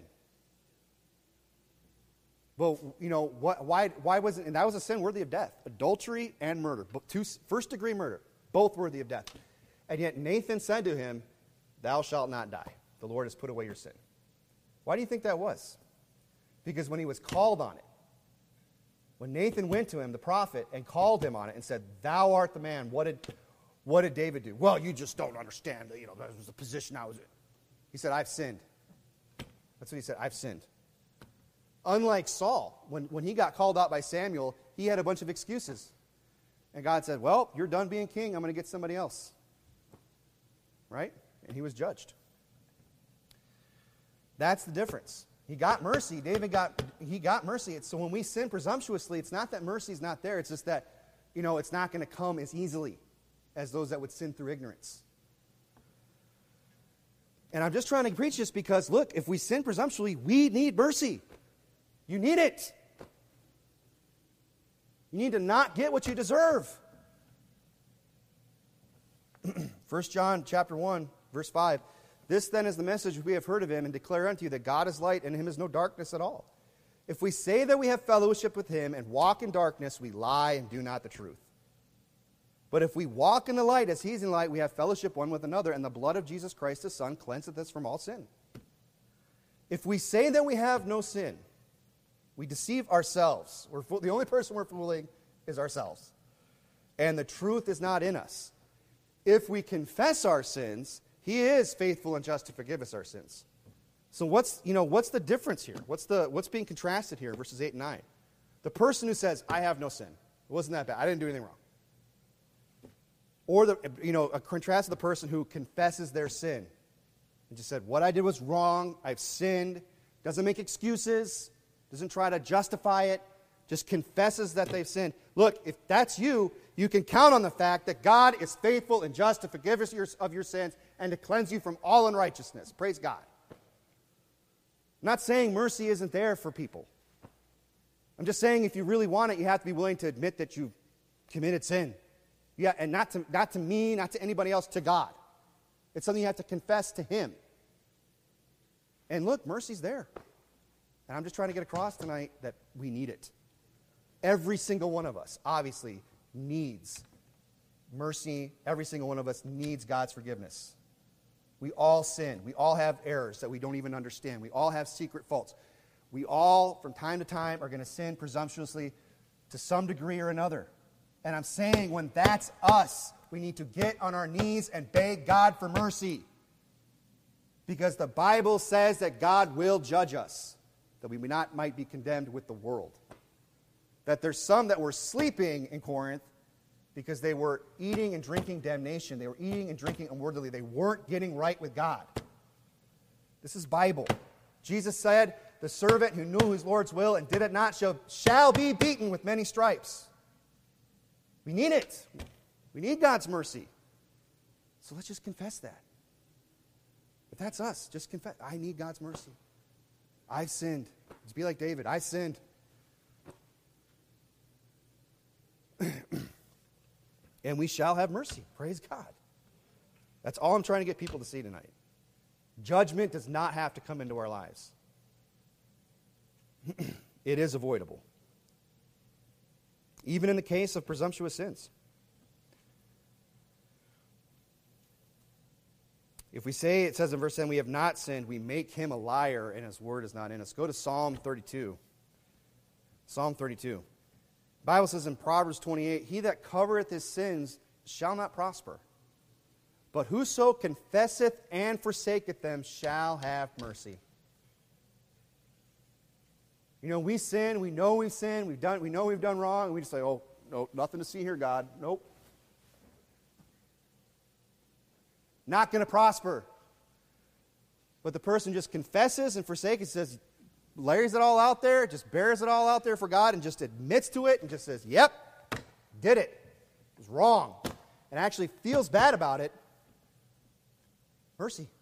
But, you know, what, why, why wasn't, and that was a sin worthy of death. Adultery and murder, two, first degree murder, both worthy of death. And yet Nathan said to him, thou shalt not die. The Lord has put away your sin. Why do you think that was? Because when he was called on it, when Nathan went to him, the prophet, and called him on it and said, thou art the man, what did, what did David do? Well, you just don't understand. You know, that was the position I was in. He said, I've sinned. That's what he said, I've sinned. Unlike Saul, when, when he got called out by Samuel, he had a bunch of excuses. And God said, well, you're done being king. I'm going to get somebody else. Right? And he was judged. That's the difference. He got mercy. David got, he got mercy. It's, so when we sin presumptuously, it's not that mercy's not there. It's just that, you know, it's not going to come as easily as those that would sin through ignorance. And I'm just trying to preach this because, look, if we sin presumptuously, we need mercy. You need it. You need to not get what you deserve. First John chapter one, verse five. This then is the message we have heard of him and declare unto you that God is light and in him is no darkness at all. If we say that we have fellowship with him and walk in darkness, we lie and do not the truth. But if we walk in the light as he is in light, we have fellowship one with another, and the blood of Jesus Christ his Son cleanseth us from all sin. If we say that we have no sin, we deceive ourselves. We're fool- the only person we're fooling is ourselves. And the truth is not in us. If we confess our sins, he is faithful and just to forgive us our sins. So what's, you know, what's the difference here? What's the what's being contrasted here, verses eight and nine? The person who says, I have no sin. It wasn't that bad. I didn't do anything wrong. Or, the, you know, a contrast to the person who confesses their sin and just said, what I did was wrong, I've sinned, doesn't make excuses, doesn't try to justify it, just confesses that they've sinned. Look, if that's you, you can count on the fact that God is faithful and just to forgive us your- of your sins and to cleanse you from all unrighteousness. Praise God. I'm not saying mercy isn't there for people. I'm just saying if you really want it, you have to be willing to admit that you've committed sin. Yeah, and not to, not to me, not to anybody else, to God. It's something you have to confess to Him. And look, mercy's there. And I'm just trying to get across tonight that we need it. Every single one of us, obviously, needs mercy. Every single one of us needs God's forgiveness. We all sin. We all have errors that we don't even understand. We all have secret faults. We all, from time to time, are going to sin presumptuously to some degree or another. And I'm saying when that's us, we need to get on our knees and beg God for mercy. Because the Bible says that God will judge us, that we not might be condemned with the world. That there's some that were sleeping in Corinth because they were eating and drinking damnation. They were eating and drinking unworthily. They weren't getting right with God. This is Bible. Jesus said, the servant who knew his Lord's will and did it not shall, shall be beaten with many stripes. We need it. We need God's mercy. So let's just confess that. If that's us, just confess, I need God's mercy. I've sinned. Let's be like David. I sinned. And we shall have mercy. Praise God. That's all I'm trying to get people to see tonight. Judgment does not have to come into our lives. It is avoidable. Even in the case of presumptuous sins. If we say, it says in verse ten, we have not sinned, we make him a liar and his word is not in us. Go to Psalm thirty-two. Psalm thirty-two. The Bible says in Proverbs twenty-eight, he that covereth his sins shall not prosper, but whoso confesseth and forsaketh them shall have mercy. You know, we sin, we know we've sinned, we've done, we know we've done wrong, and we just say, oh, no, nothing to see here, God. Nope. Not going to prosper. But the person just confesses and forsakes, says, lays it all out there, just bears it all out there for God, and just admits to it, and just says, yep, did it. It was wrong. And actually feels bad about it. Mercy.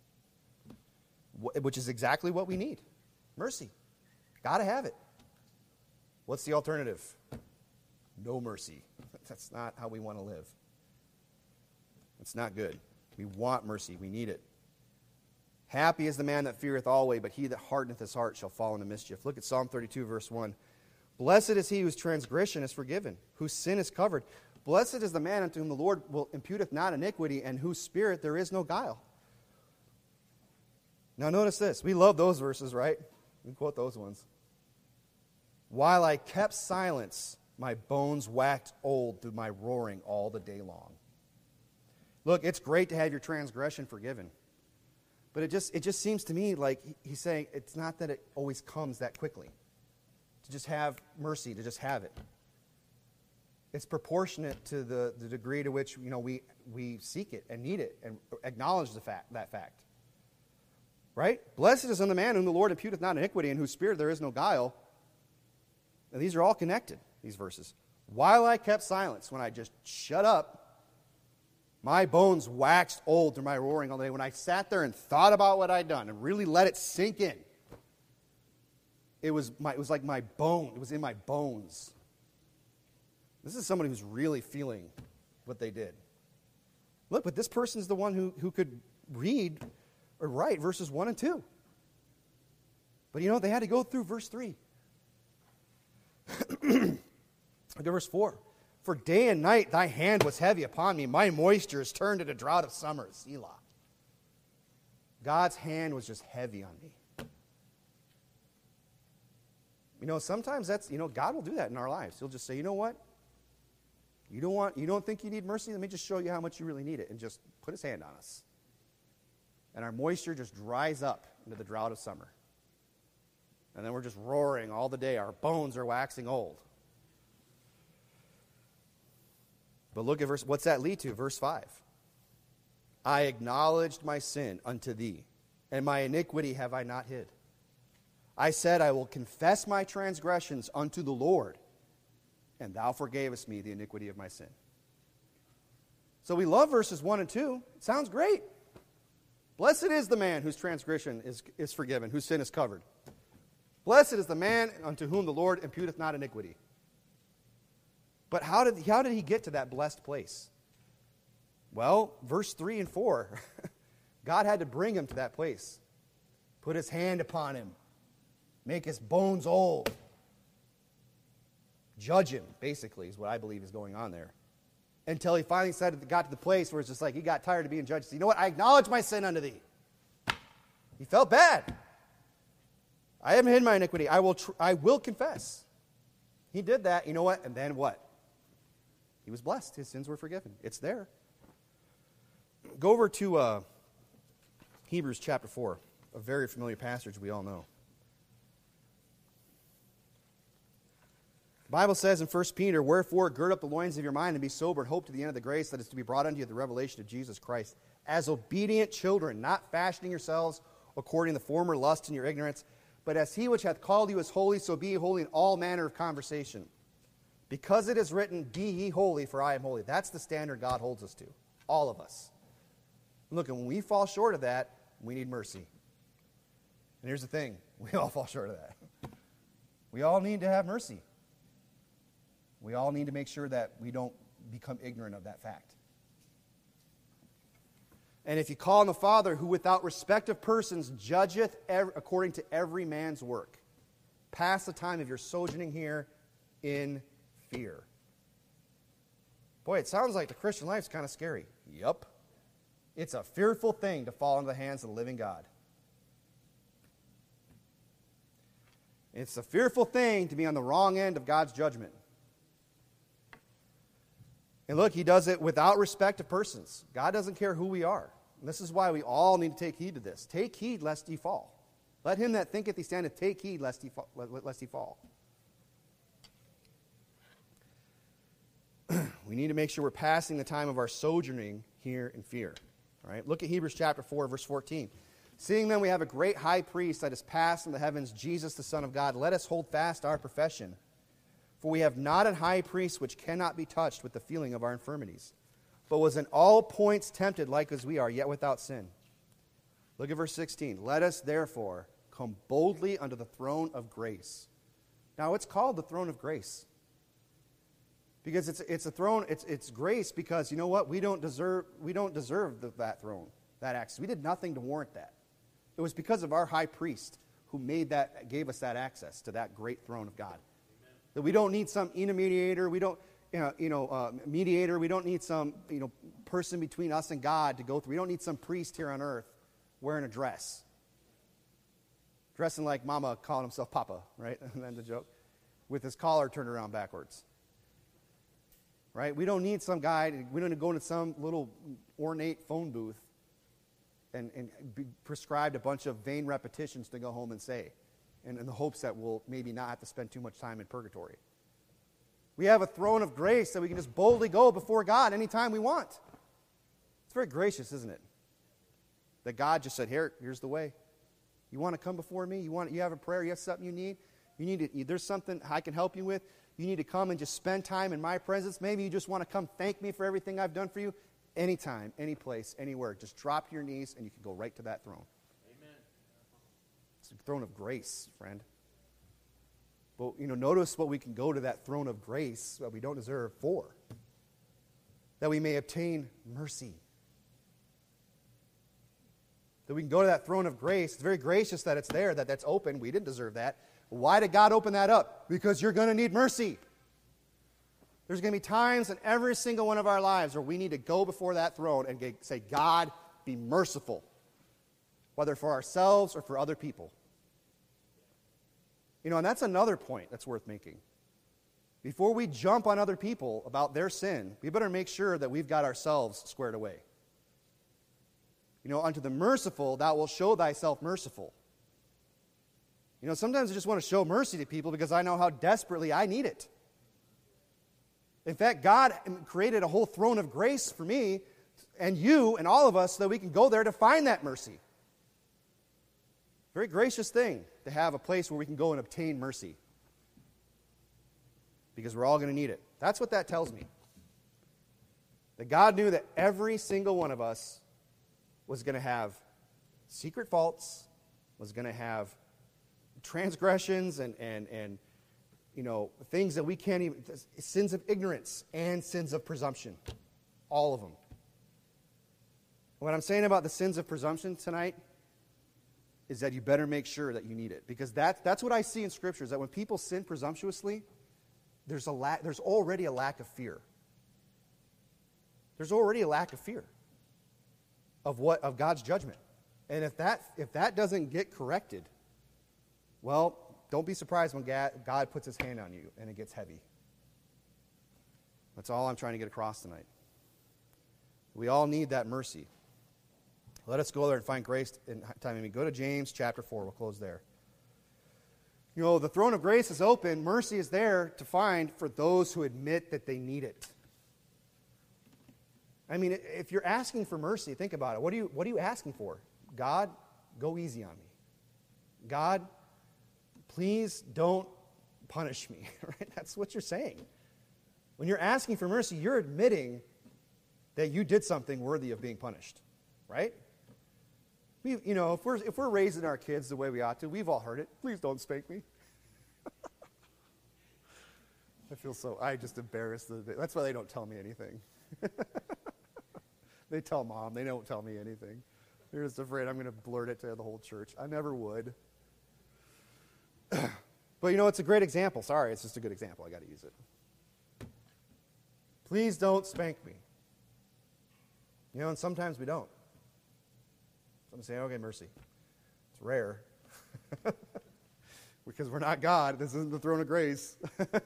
Which is exactly what we need. Mercy. Got to have it. What's the alternative? No mercy. That's not how we want to live. It's not good. We want mercy. We need it. Happy is the man that feareth always, but he that hardeneth his heart shall fall into mischief. Look at Psalm thirty-two, verse one. Blessed is he whose transgression is forgiven, whose sin is covered. Blessed is the man unto whom the Lord will imputeth not iniquity, and whose spirit there is no guile. Now notice this. We love those verses, right? We quote those ones. While I kept silence, my bones waxed old through my roaring all the day long. Look, it's great to have your transgression forgiven. But it just it just seems to me like he's saying it's not that it always comes that quickly. To just have mercy, to just have it. It's proportionate to the, the degree to which, you know, we, we seek it and need it and acknowledge the fact that fact. Right? Blessed is on the man whom the Lord imputeth not iniquity, in whose spirit there is no guile. And these are all connected, these verses. While I kept silence, when I just shut up, my bones waxed old through my roaring all day. When I sat there and thought about what I'd done and really let it sink in, it was my, it was like my bone. It was in my bones. This is somebody who's really feeling what they did. Look, but this person is the one who, who could read or write verses one and two. But you know, they had to go through verse three. Look at verse four. For day and night thy hand was heavy upon me. My moisture is turned into drought of summer. Selah. God's hand was just heavy on me. You know, sometimes that's, you know, God will do that in our lives. He'll just say, you know what? You don't want, you don't think you need mercy? Let me just show you how much you really need it. And just put his hand on us. And our moisture just dries up into the drought of summer. And then we're just roaring all the day. Our bones are waxing old. But look at verse, what's that lead to? Verse five. I acknowledged my sin unto thee, and my iniquity have I not hid. I said, I will confess my transgressions unto the Lord, and thou forgavest me the iniquity of my sin. So we love verses one and two. It sounds great. Blessed is the man whose transgression is, is forgiven, whose sin is covered. Blessed is the man unto whom the Lord imputeth not iniquity. But how did, how did he get to that blessed place? Well, verse three and four, God had to bring him to that place. Put his hand upon him. Make his bones old. Judge him, basically, is what I believe is going on there. Until he finally said, got to the place where it's just like he got tired of being judged. You know what? I acknowledge my sin unto thee. He felt bad. I haven't hidden my iniquity. I will, tr- I will confess. He did that. You know what? And then what? He was blessed. His sins were forgiven. It's there. Go over to uh, Hebrews chapter four, a very familiar passage we all know. The Bible says in First Peter, wherefore gird up the loins of your mind and be sober and hope to the end of the grace that is to be brought unto you at the revelation of Jesus Christ. As obedient children, not fashioning yourselves according to the former lust in your ignorance, but as he which hath called you is holy, so be ye holy in all manner of conversation. Because it is written, be ye holy, for I am holy. That's the standard God holds us to, all of us. Look, and when we fall short of that, we need mercy. And here's the thing, we all fall short of that. We all need to have mercy. We all need to make sure that we don't become ignorant of that fact. And if you call on the Father, who without respect of persons judgeth ev- according to every man's work, pass the time of your sojourning here in fear. Boy, it sounds like the Christian life's kind of scary. Yup. It's a fearful thing to fall into the hands of the living God. It's a fearful thing to be on the wrong end of God's judgment. And look, he does it without respect of persons. God doesn't care who we are. And this is why we all need to take heed to this. Take heed lest ye fall. Let him that thinketh he standeth take heed lest he, fa- lest he fall. We need to make sure we're passing the time of our sojourning here in fear. All right? Look at Hebrews chapter four, verse fourteen. Seeing then we have a great high priest that is passed in the heavens, Jesus the Son of God, let us hold fast our profession. For we have not a high priest which cannot be touched with the feeling of our infirmities, but was in all points tempted like as we are, yet without sin. Look at verse sixteen. Let us therefore come boldly unto the throne of grace. Now it's called the throne of grace. Because it's it's a throne, it's it's grace because you know what? We don't deserve we don't deserve the, that throne, that access. We did nothing to warrant that. It was because of our high priest who made that gave us that access to that great throne of God. Amen. That we don't need some intermediator, we don't you know, you know uh, mediator, we don't need some you know person between us and God to go through. We don't need some priest here on earth wearing a dress. Dressing like Mama calling himself Papa, right? And then the joke. With his collar turned around backwards. Right? We don't need some guy, we don't need to go into some little ornate phone booth and, and be prescribed a bunch of vain repetitions to go home and say, and in the hopes that we'll maybe not have to spend too much time in purgatory. We have a throne of grace that we can just boldly go before God anytime we want. It's very gracious, isn't it? That God just said, here, here's the way. You want to come before me? You want? You have a prayer? You have something you need? You need to, there's something I can help you with? You need to come and just spend time in my presence. Maybe you just want to come thank me for everything I've done for you. Anytime, any place, anywhere. Just drop to your knees and you can go right to that throne. Amen. It's a throne of grace, friend. But, you know, notice what we can go to that throne of grace that we don't deserve for. That we may obtain mercy. That we can go to that throne of grace. It's very gracious that it's there, that that's open. We didn't deserve that. Why did God open that up? Because you're going to need mercy. There's going to be times in every single one of our lives where we need to go before that throne and say, God, be merciful. Whether for ourselves or for other people. You know, and that's another point that's worth making. Before we jump on other people about their sin, we better make sure that we've got ourselves squared away. You know, unto the merciful, thou wilt show thyself merciful. You know, sometimes I just want to show mercy to people because I know how desperately I need it. In fact, God created a whole throne of grace for me and you and all of us so that we can go there to find that mercy. Very gracious thing to have a place where we can go and obtain mercy. Because we're all going to need it. That's what that tells me. That God knew that every single one of us was going to have secret faults, was going to have transgressions and, and, and you know, things that we can't even, sins of ignorance and sins of presumption. All of them. What I'm saying about the sins of presumption tonight is that you better make sure that you need it. Because that, that's what I see in Scripture, is that when people sin presumptuously, there's, a la- there's already a lack of fear. There's already a lack of fear of what of God's judgment. And if that if that doesn't get corrected, well, don't be surprised when God puts his hand on you and it gets heavy. That's all I'm trying to get across tonight. We all need that mercy. Let us go there and find grace in time. I mean, go to James chapter four. We'll close there. You know, the throne of grace is open. Mercy is there to find for those who admit that they need it. I mean, if you're asking for mercy, think about it. What are you, what are you asking for? God, go easy on me. God, please don't punish me. Right? That's what you're saying. When you're asking for mercy, you're admitting that you did something worthy of being punished. Right? We, you know, if we're, if we're raising our kids the way we ought to, we've all heard it. Please don't spank me. I feel so, I just embarrassed. The, that's why they don't tell me anything. They tell mom. They don't tell me anything. They're just afraid I'm going to blurt it to the whole church. I never would. But you know, it's a great example. Sorry, it's just a good example. I got to use it. Please don't spank me. You know, and sometimes we don't. Some say, okay, mercy. It's rare. Because we're not God. This isn't the throne of grace.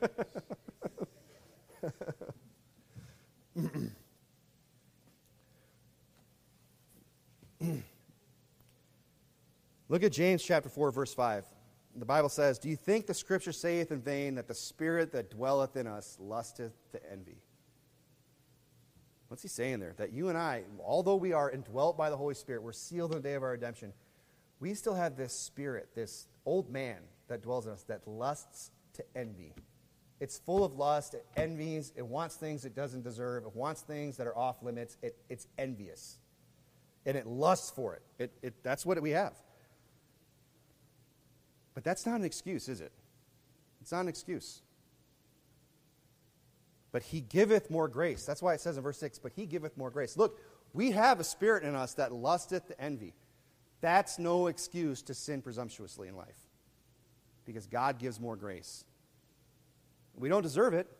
Look at James chapter four, verse five. The Bible says, do you think the Scripture saith in vain that the Spirit that dwelleth in us lusteth to envy? What's he saying there? That you and I, although we are indwelt by the Holy Spirit, we're sealed in the day of our redemption, we still have this spirit, this old man that dwells in us that lusts to envy. It's full of lust. It envies. It wants things it doesn't deserve. It wants things that are off limits. It, it's envious. And it lusts for it. It, it. That's what we have. But that's not an excuse, is it? It's not an excuse. But he giveth more grace. That's why it says in verse six, but he giveth more grace. Look, we have a spirit in us that lusteth to envy. That's no excuse to sin presumptuously in life. Because God gives more grace. We don't deserve it.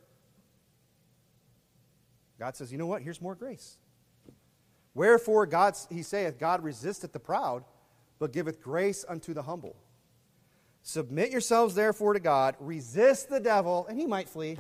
God says, you know what? Here's more grace. Wherefore, God, he saith, God resisteth the proud, but giveth grace unto the humble. Submit yourselves therefore to God, resist the devil, and he might flee.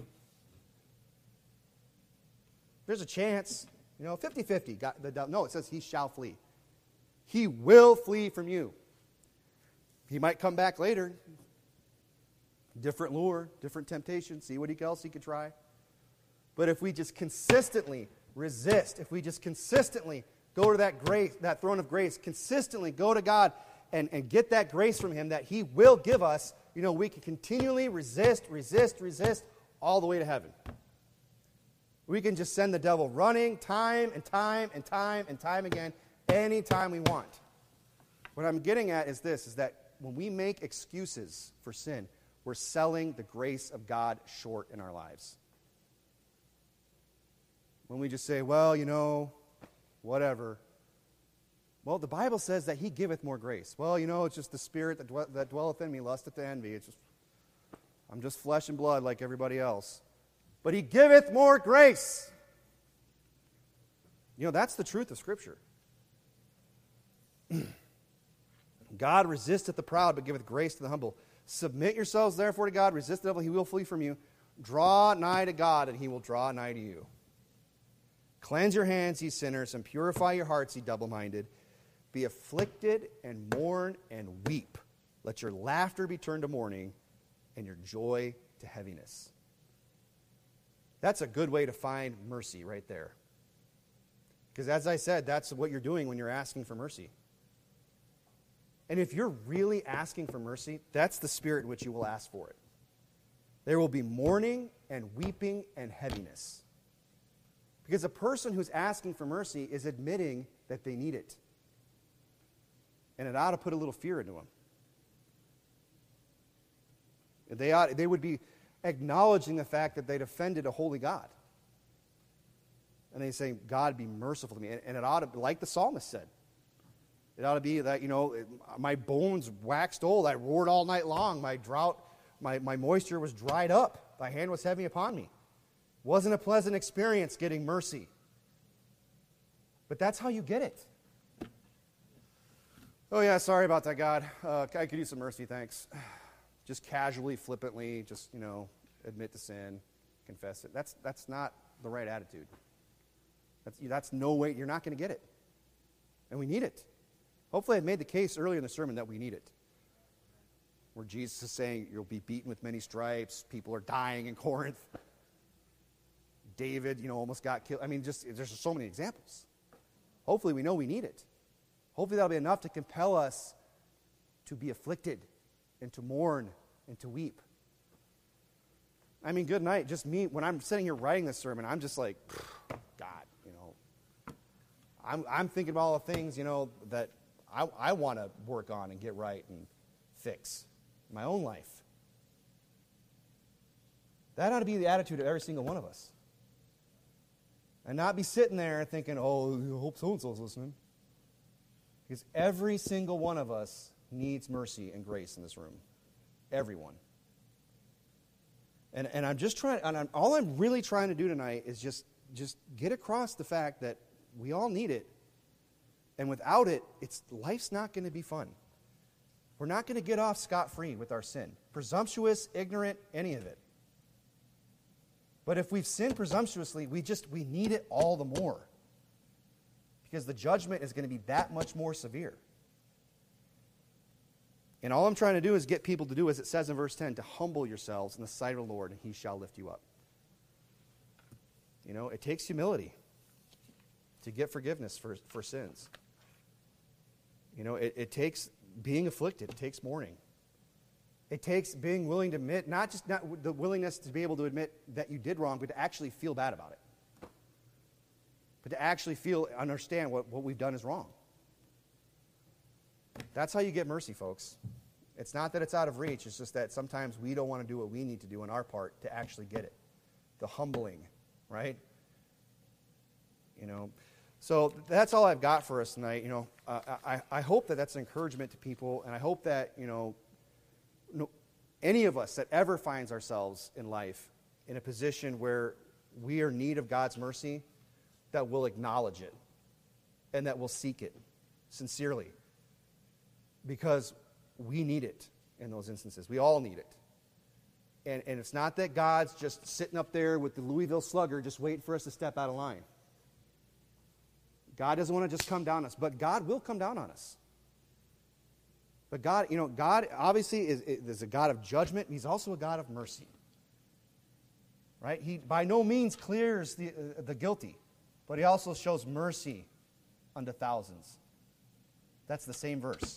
There's a chance, you know, fifty-fifty. God, the devil, no, it says he shall flee. He will flee from you. He might come back later. Different lure, different temptation. See what else he could try. But if we just consistently resist, if we just consistently go to that grace, that throne of grace, consistently go to God and, and get that grace from him that he will give us, you know, we can continually resist, resist, resist all the way to heaven. We can just send the devil running time and time and time and time again anytime we want. What I'm getting at is this, is that when we make excuses for sin, we're selling the grace of God short in our lives. When we just say, well, you know, whatever. Well, the Bible says that he giveth more grace. Well, you know, it's just the spirit that, dwell- that dwelleth in me, lusteth to envy. It's just, I'm just flesh and blood like everybody else. But he giveth more grace. You know, that's the truth of Scripture. God resisteth the proud, but giveth grace to the humble. Submit yourselves therefore to God, resist the devil, he will flee from you. Draw nigh to God, and he will draw nigh to you. Cleanse your hands, ye sinners, and purify your hearts, ye double-minded. Be afflicted, and mourn, and weep. Let your laughter be turned to mourning, and your joy to heaviness. That's a good way to find mercy right there. Because as I said, that's what you're doing when you're asking for mercy. And if you're really asking for mercy, that's the spirit in which you will ask for it. There will be mourning and weeping and heaviness. Because a person who's asking for mercy is admitting that they need it. And it ought to put a little fear into them. They ought, they would be acknowledging the fact that they'd offended a holy God. And they say, God, be merciful to me. And, and it ought to be, like the psalmist said, it ought to be that, you know, it, my bones waxed old. I roared all night long. My drought, my, my moisture was dried up. Thy hand was heavy upon me. Wasn't a pleasant experience getting mercy. But that's how you get it. Oh, yeah, sorry about that, God. Uh, I could use some mercy, thanks. Just casually, flippantly, just, you know, admit to sin, confess it. That's, that's not the right attitude. That's, that's no way, you're not going to get it. And we need it. Hopefully I made the case earlier in the sermon that we need it. Where Jesus is saying, you'll be beaten with many stripes, people are dying in Corinth. David, you know, almost got killed. I mean, just there's just so many examples. Hopefully we know we need it. Hopefully that'll be enough to compel us to be afflicted and to mourn and to weep. I mean, good night. Just me, when I'm sitting here writing this sermon, I'm just like, God, you know. I'm, I'm thinking about all the things, you know, that I, I want to work on and get right and fix in my own life. That ought to be the attitude of every single one of us. And not be sitting there thinking, oh, I hope so-and-so's listening. Because every single one of us needs mercy and grace in this room. Everyone. And and I'm just trying, and I'm, all I'm really trying to do tonight is just, just get across the fact that we all need it. And without it, it's life's not going to be fun. We're not going to get off scot-free with our sin. Presumptuous, ignorant, any of it. But if we've sinned presumptuously, we just, we need it all the more. Because the judgment is going to be that much more severe. And all I'm trying to do is get people to do, as it says in verse ten, to humble yourselves in the sight of the Lord, and he shall lift you up. You know, it takes humility to get forgiveness for, for sins. You know, it, it takes being afflicted. It takes mourning. It takes being willing to admit, not just not the willingness to be able to admit that you did wrong, but to actually feel bad about it. But to actually feel, understand what, what we've done is wrong. That's how you get mercy, folks. It's not that it's out of reach. It's just that sometimes we don't want to do what we need to do on our part to actually get it. The humbling, right? You know, so that's all I've got for us tonight. You know, uh, I, I hope that that's an encouragement to people, and I hope that, you know, no, any of us that ever finds ourselves in life in a position where we are in need of God's mercy, that we'll acknowledge it and that we'll seek it sincerely. Because we need it in those instances. We all need it. And, and it's not that God's just sitting up there with the Louisville Slugger just waiting for us to step out of line. God doesn't want to just come down on us, but God will come down on us. But God, you know, God obviously is, is a God of judgment. He's also a God of mercy. Right? He by no means clears the, uh, the guilty, but he also shows mercy unto thousands. That's the same verse.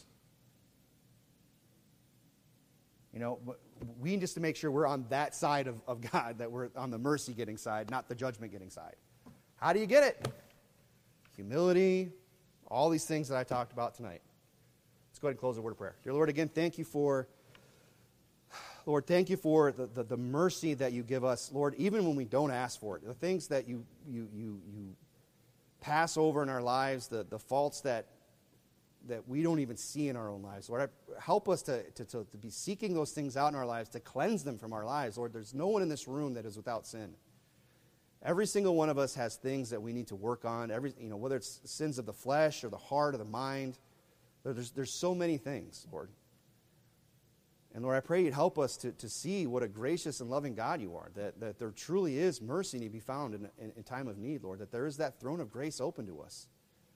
You know, we need just to make sure we're on that side of, of God, that we're on the mercy getting side, not the judgment getting side. How do you get it? Humility, all these things that I talked about tonight. Let's go ahead and close the word of prayer. Dear Lord, again, thank you for, Lord, thank you for the, the, the mercy that you give us, Lord, even when we don't ask for it. The things that you you you you pass over in our lives, the, the faults that that we don't even see in our own lives. Lord, help us to, to, to, to be seeking those things out in our lives, to cleanse them from our lives. Lord, there's no one in this room that is without sin. Every single one of us has things that we need to work on, Every, you know, whether it's sins of the flesh or the heart or the mind. There's, there's so many things, Lord. And Lord, I pray you'd help us to, to see what a gracious and loving God you are, that, that there truly is mercy to be found in, in, in time of need, Lord, that there is that throne of grace open to us.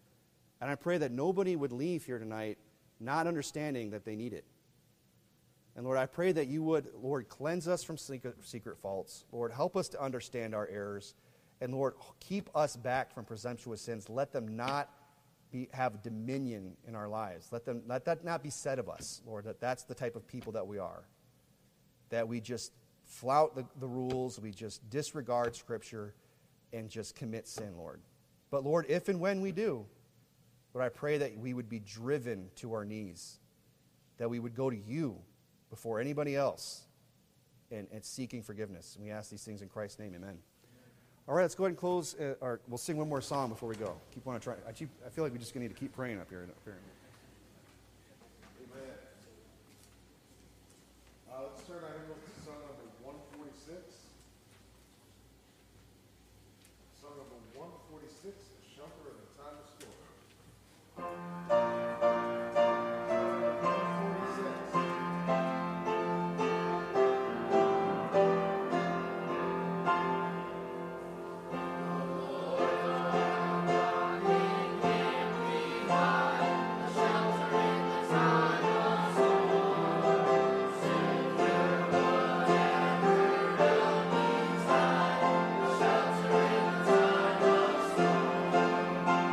And I pray that nobody would leave here tonight not understanding that they need it. And Lord, I pray that you would, Lord, cleanse us from secret, secret faults. Lord, help us to understand our errors. And Lord, keep us back from presumptuous sins. Let them not be, have dominion in our lives. Let, them, let that not be said of us, Lord, that that's the type of people that we are. That we just flout the, the rules, we just disregard Scripture, and just commit sin, Lord. But Lord, if and when we do, Lord, I pray that we would be driven to our knees, that we would go to you before anybody else and, and seeking forgiveness. And we ask these things in Christ's name, amen. All right, let's go ahead and close, uh, or we'll sing one more song before we go. Keep on trying. I, keep, I feel like we just need to keep praying up here, apparently. Amen. Uh, let's turn our hymn to song number one forty-six. Song number one forty-six, The Shumper in the Time of Storm. Shelter in the time of storm.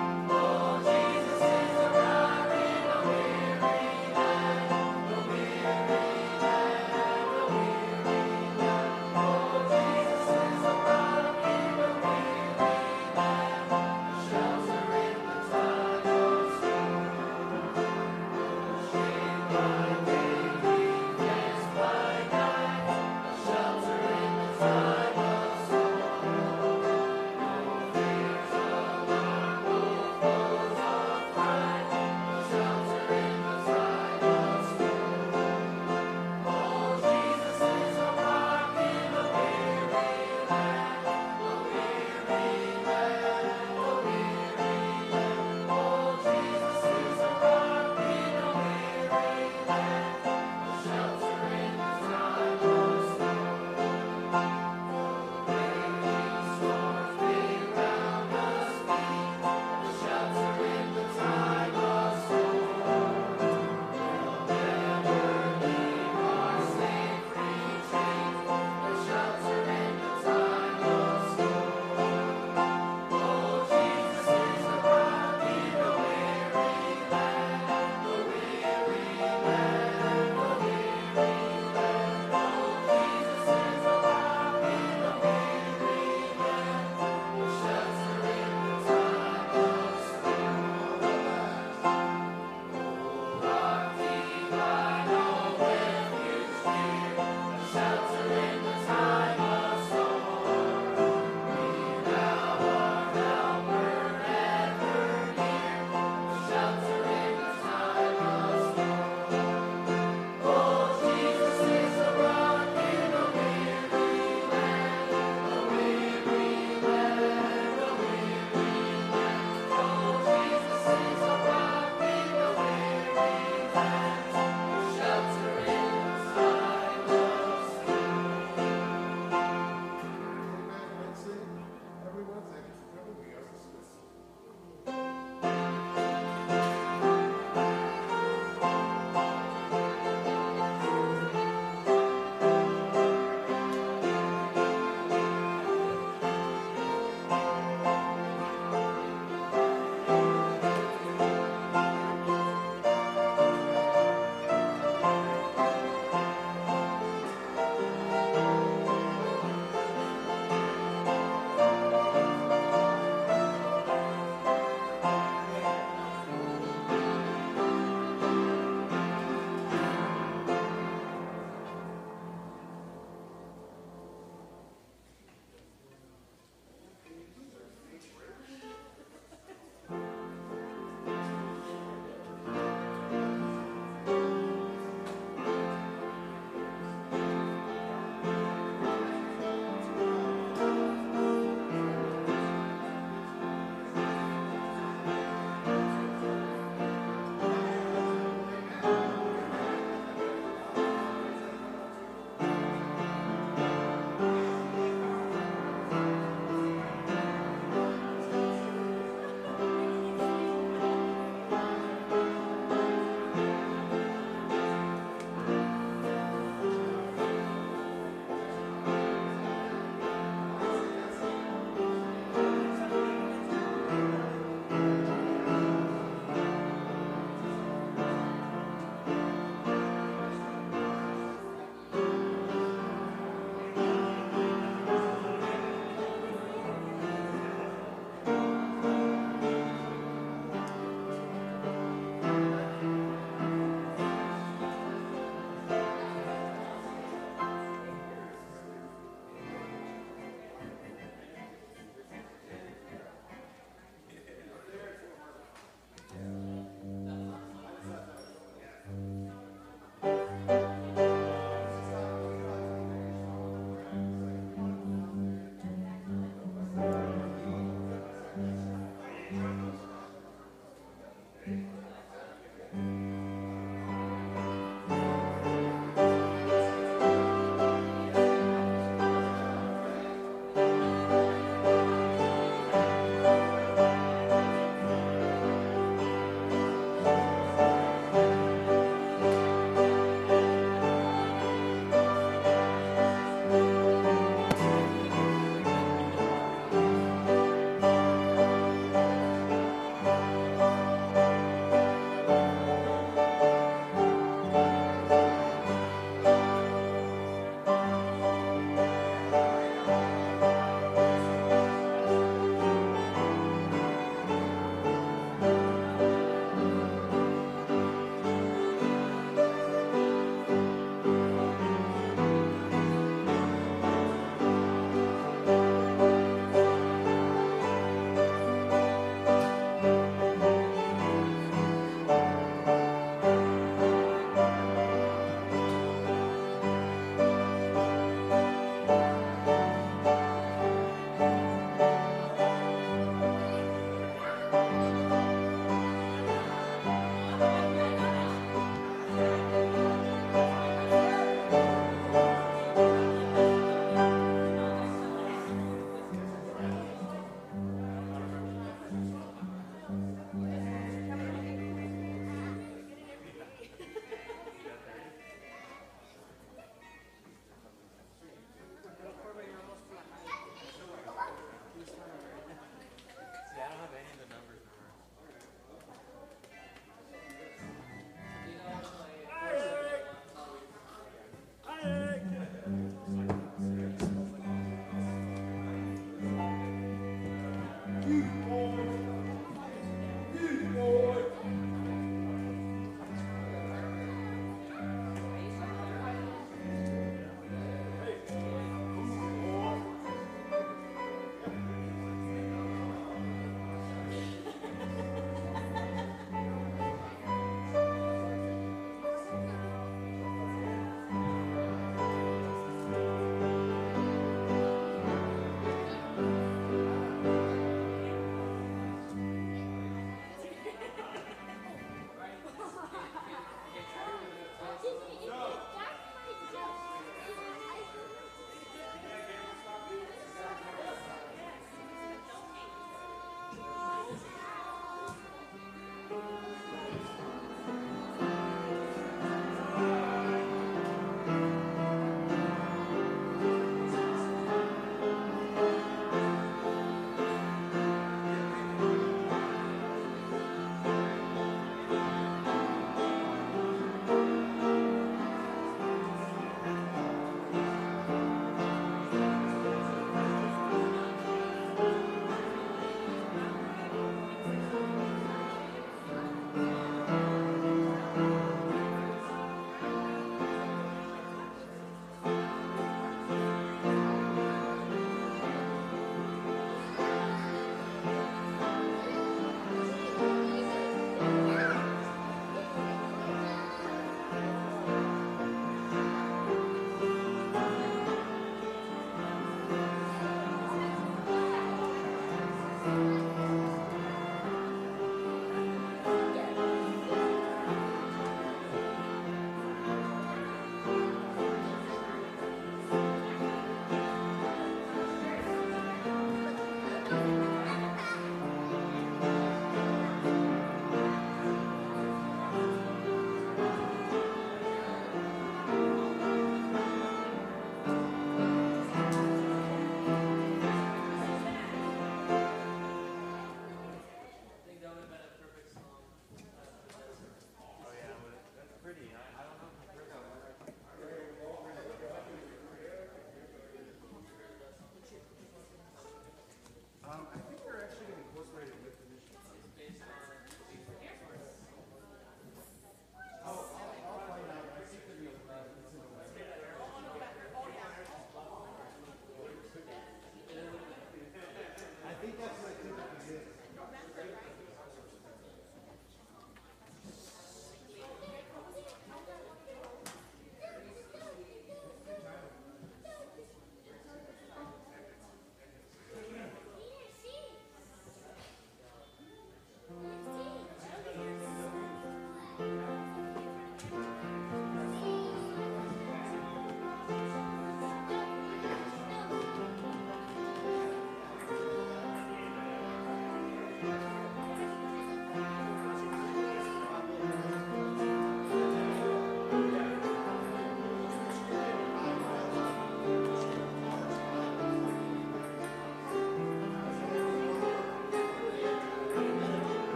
I think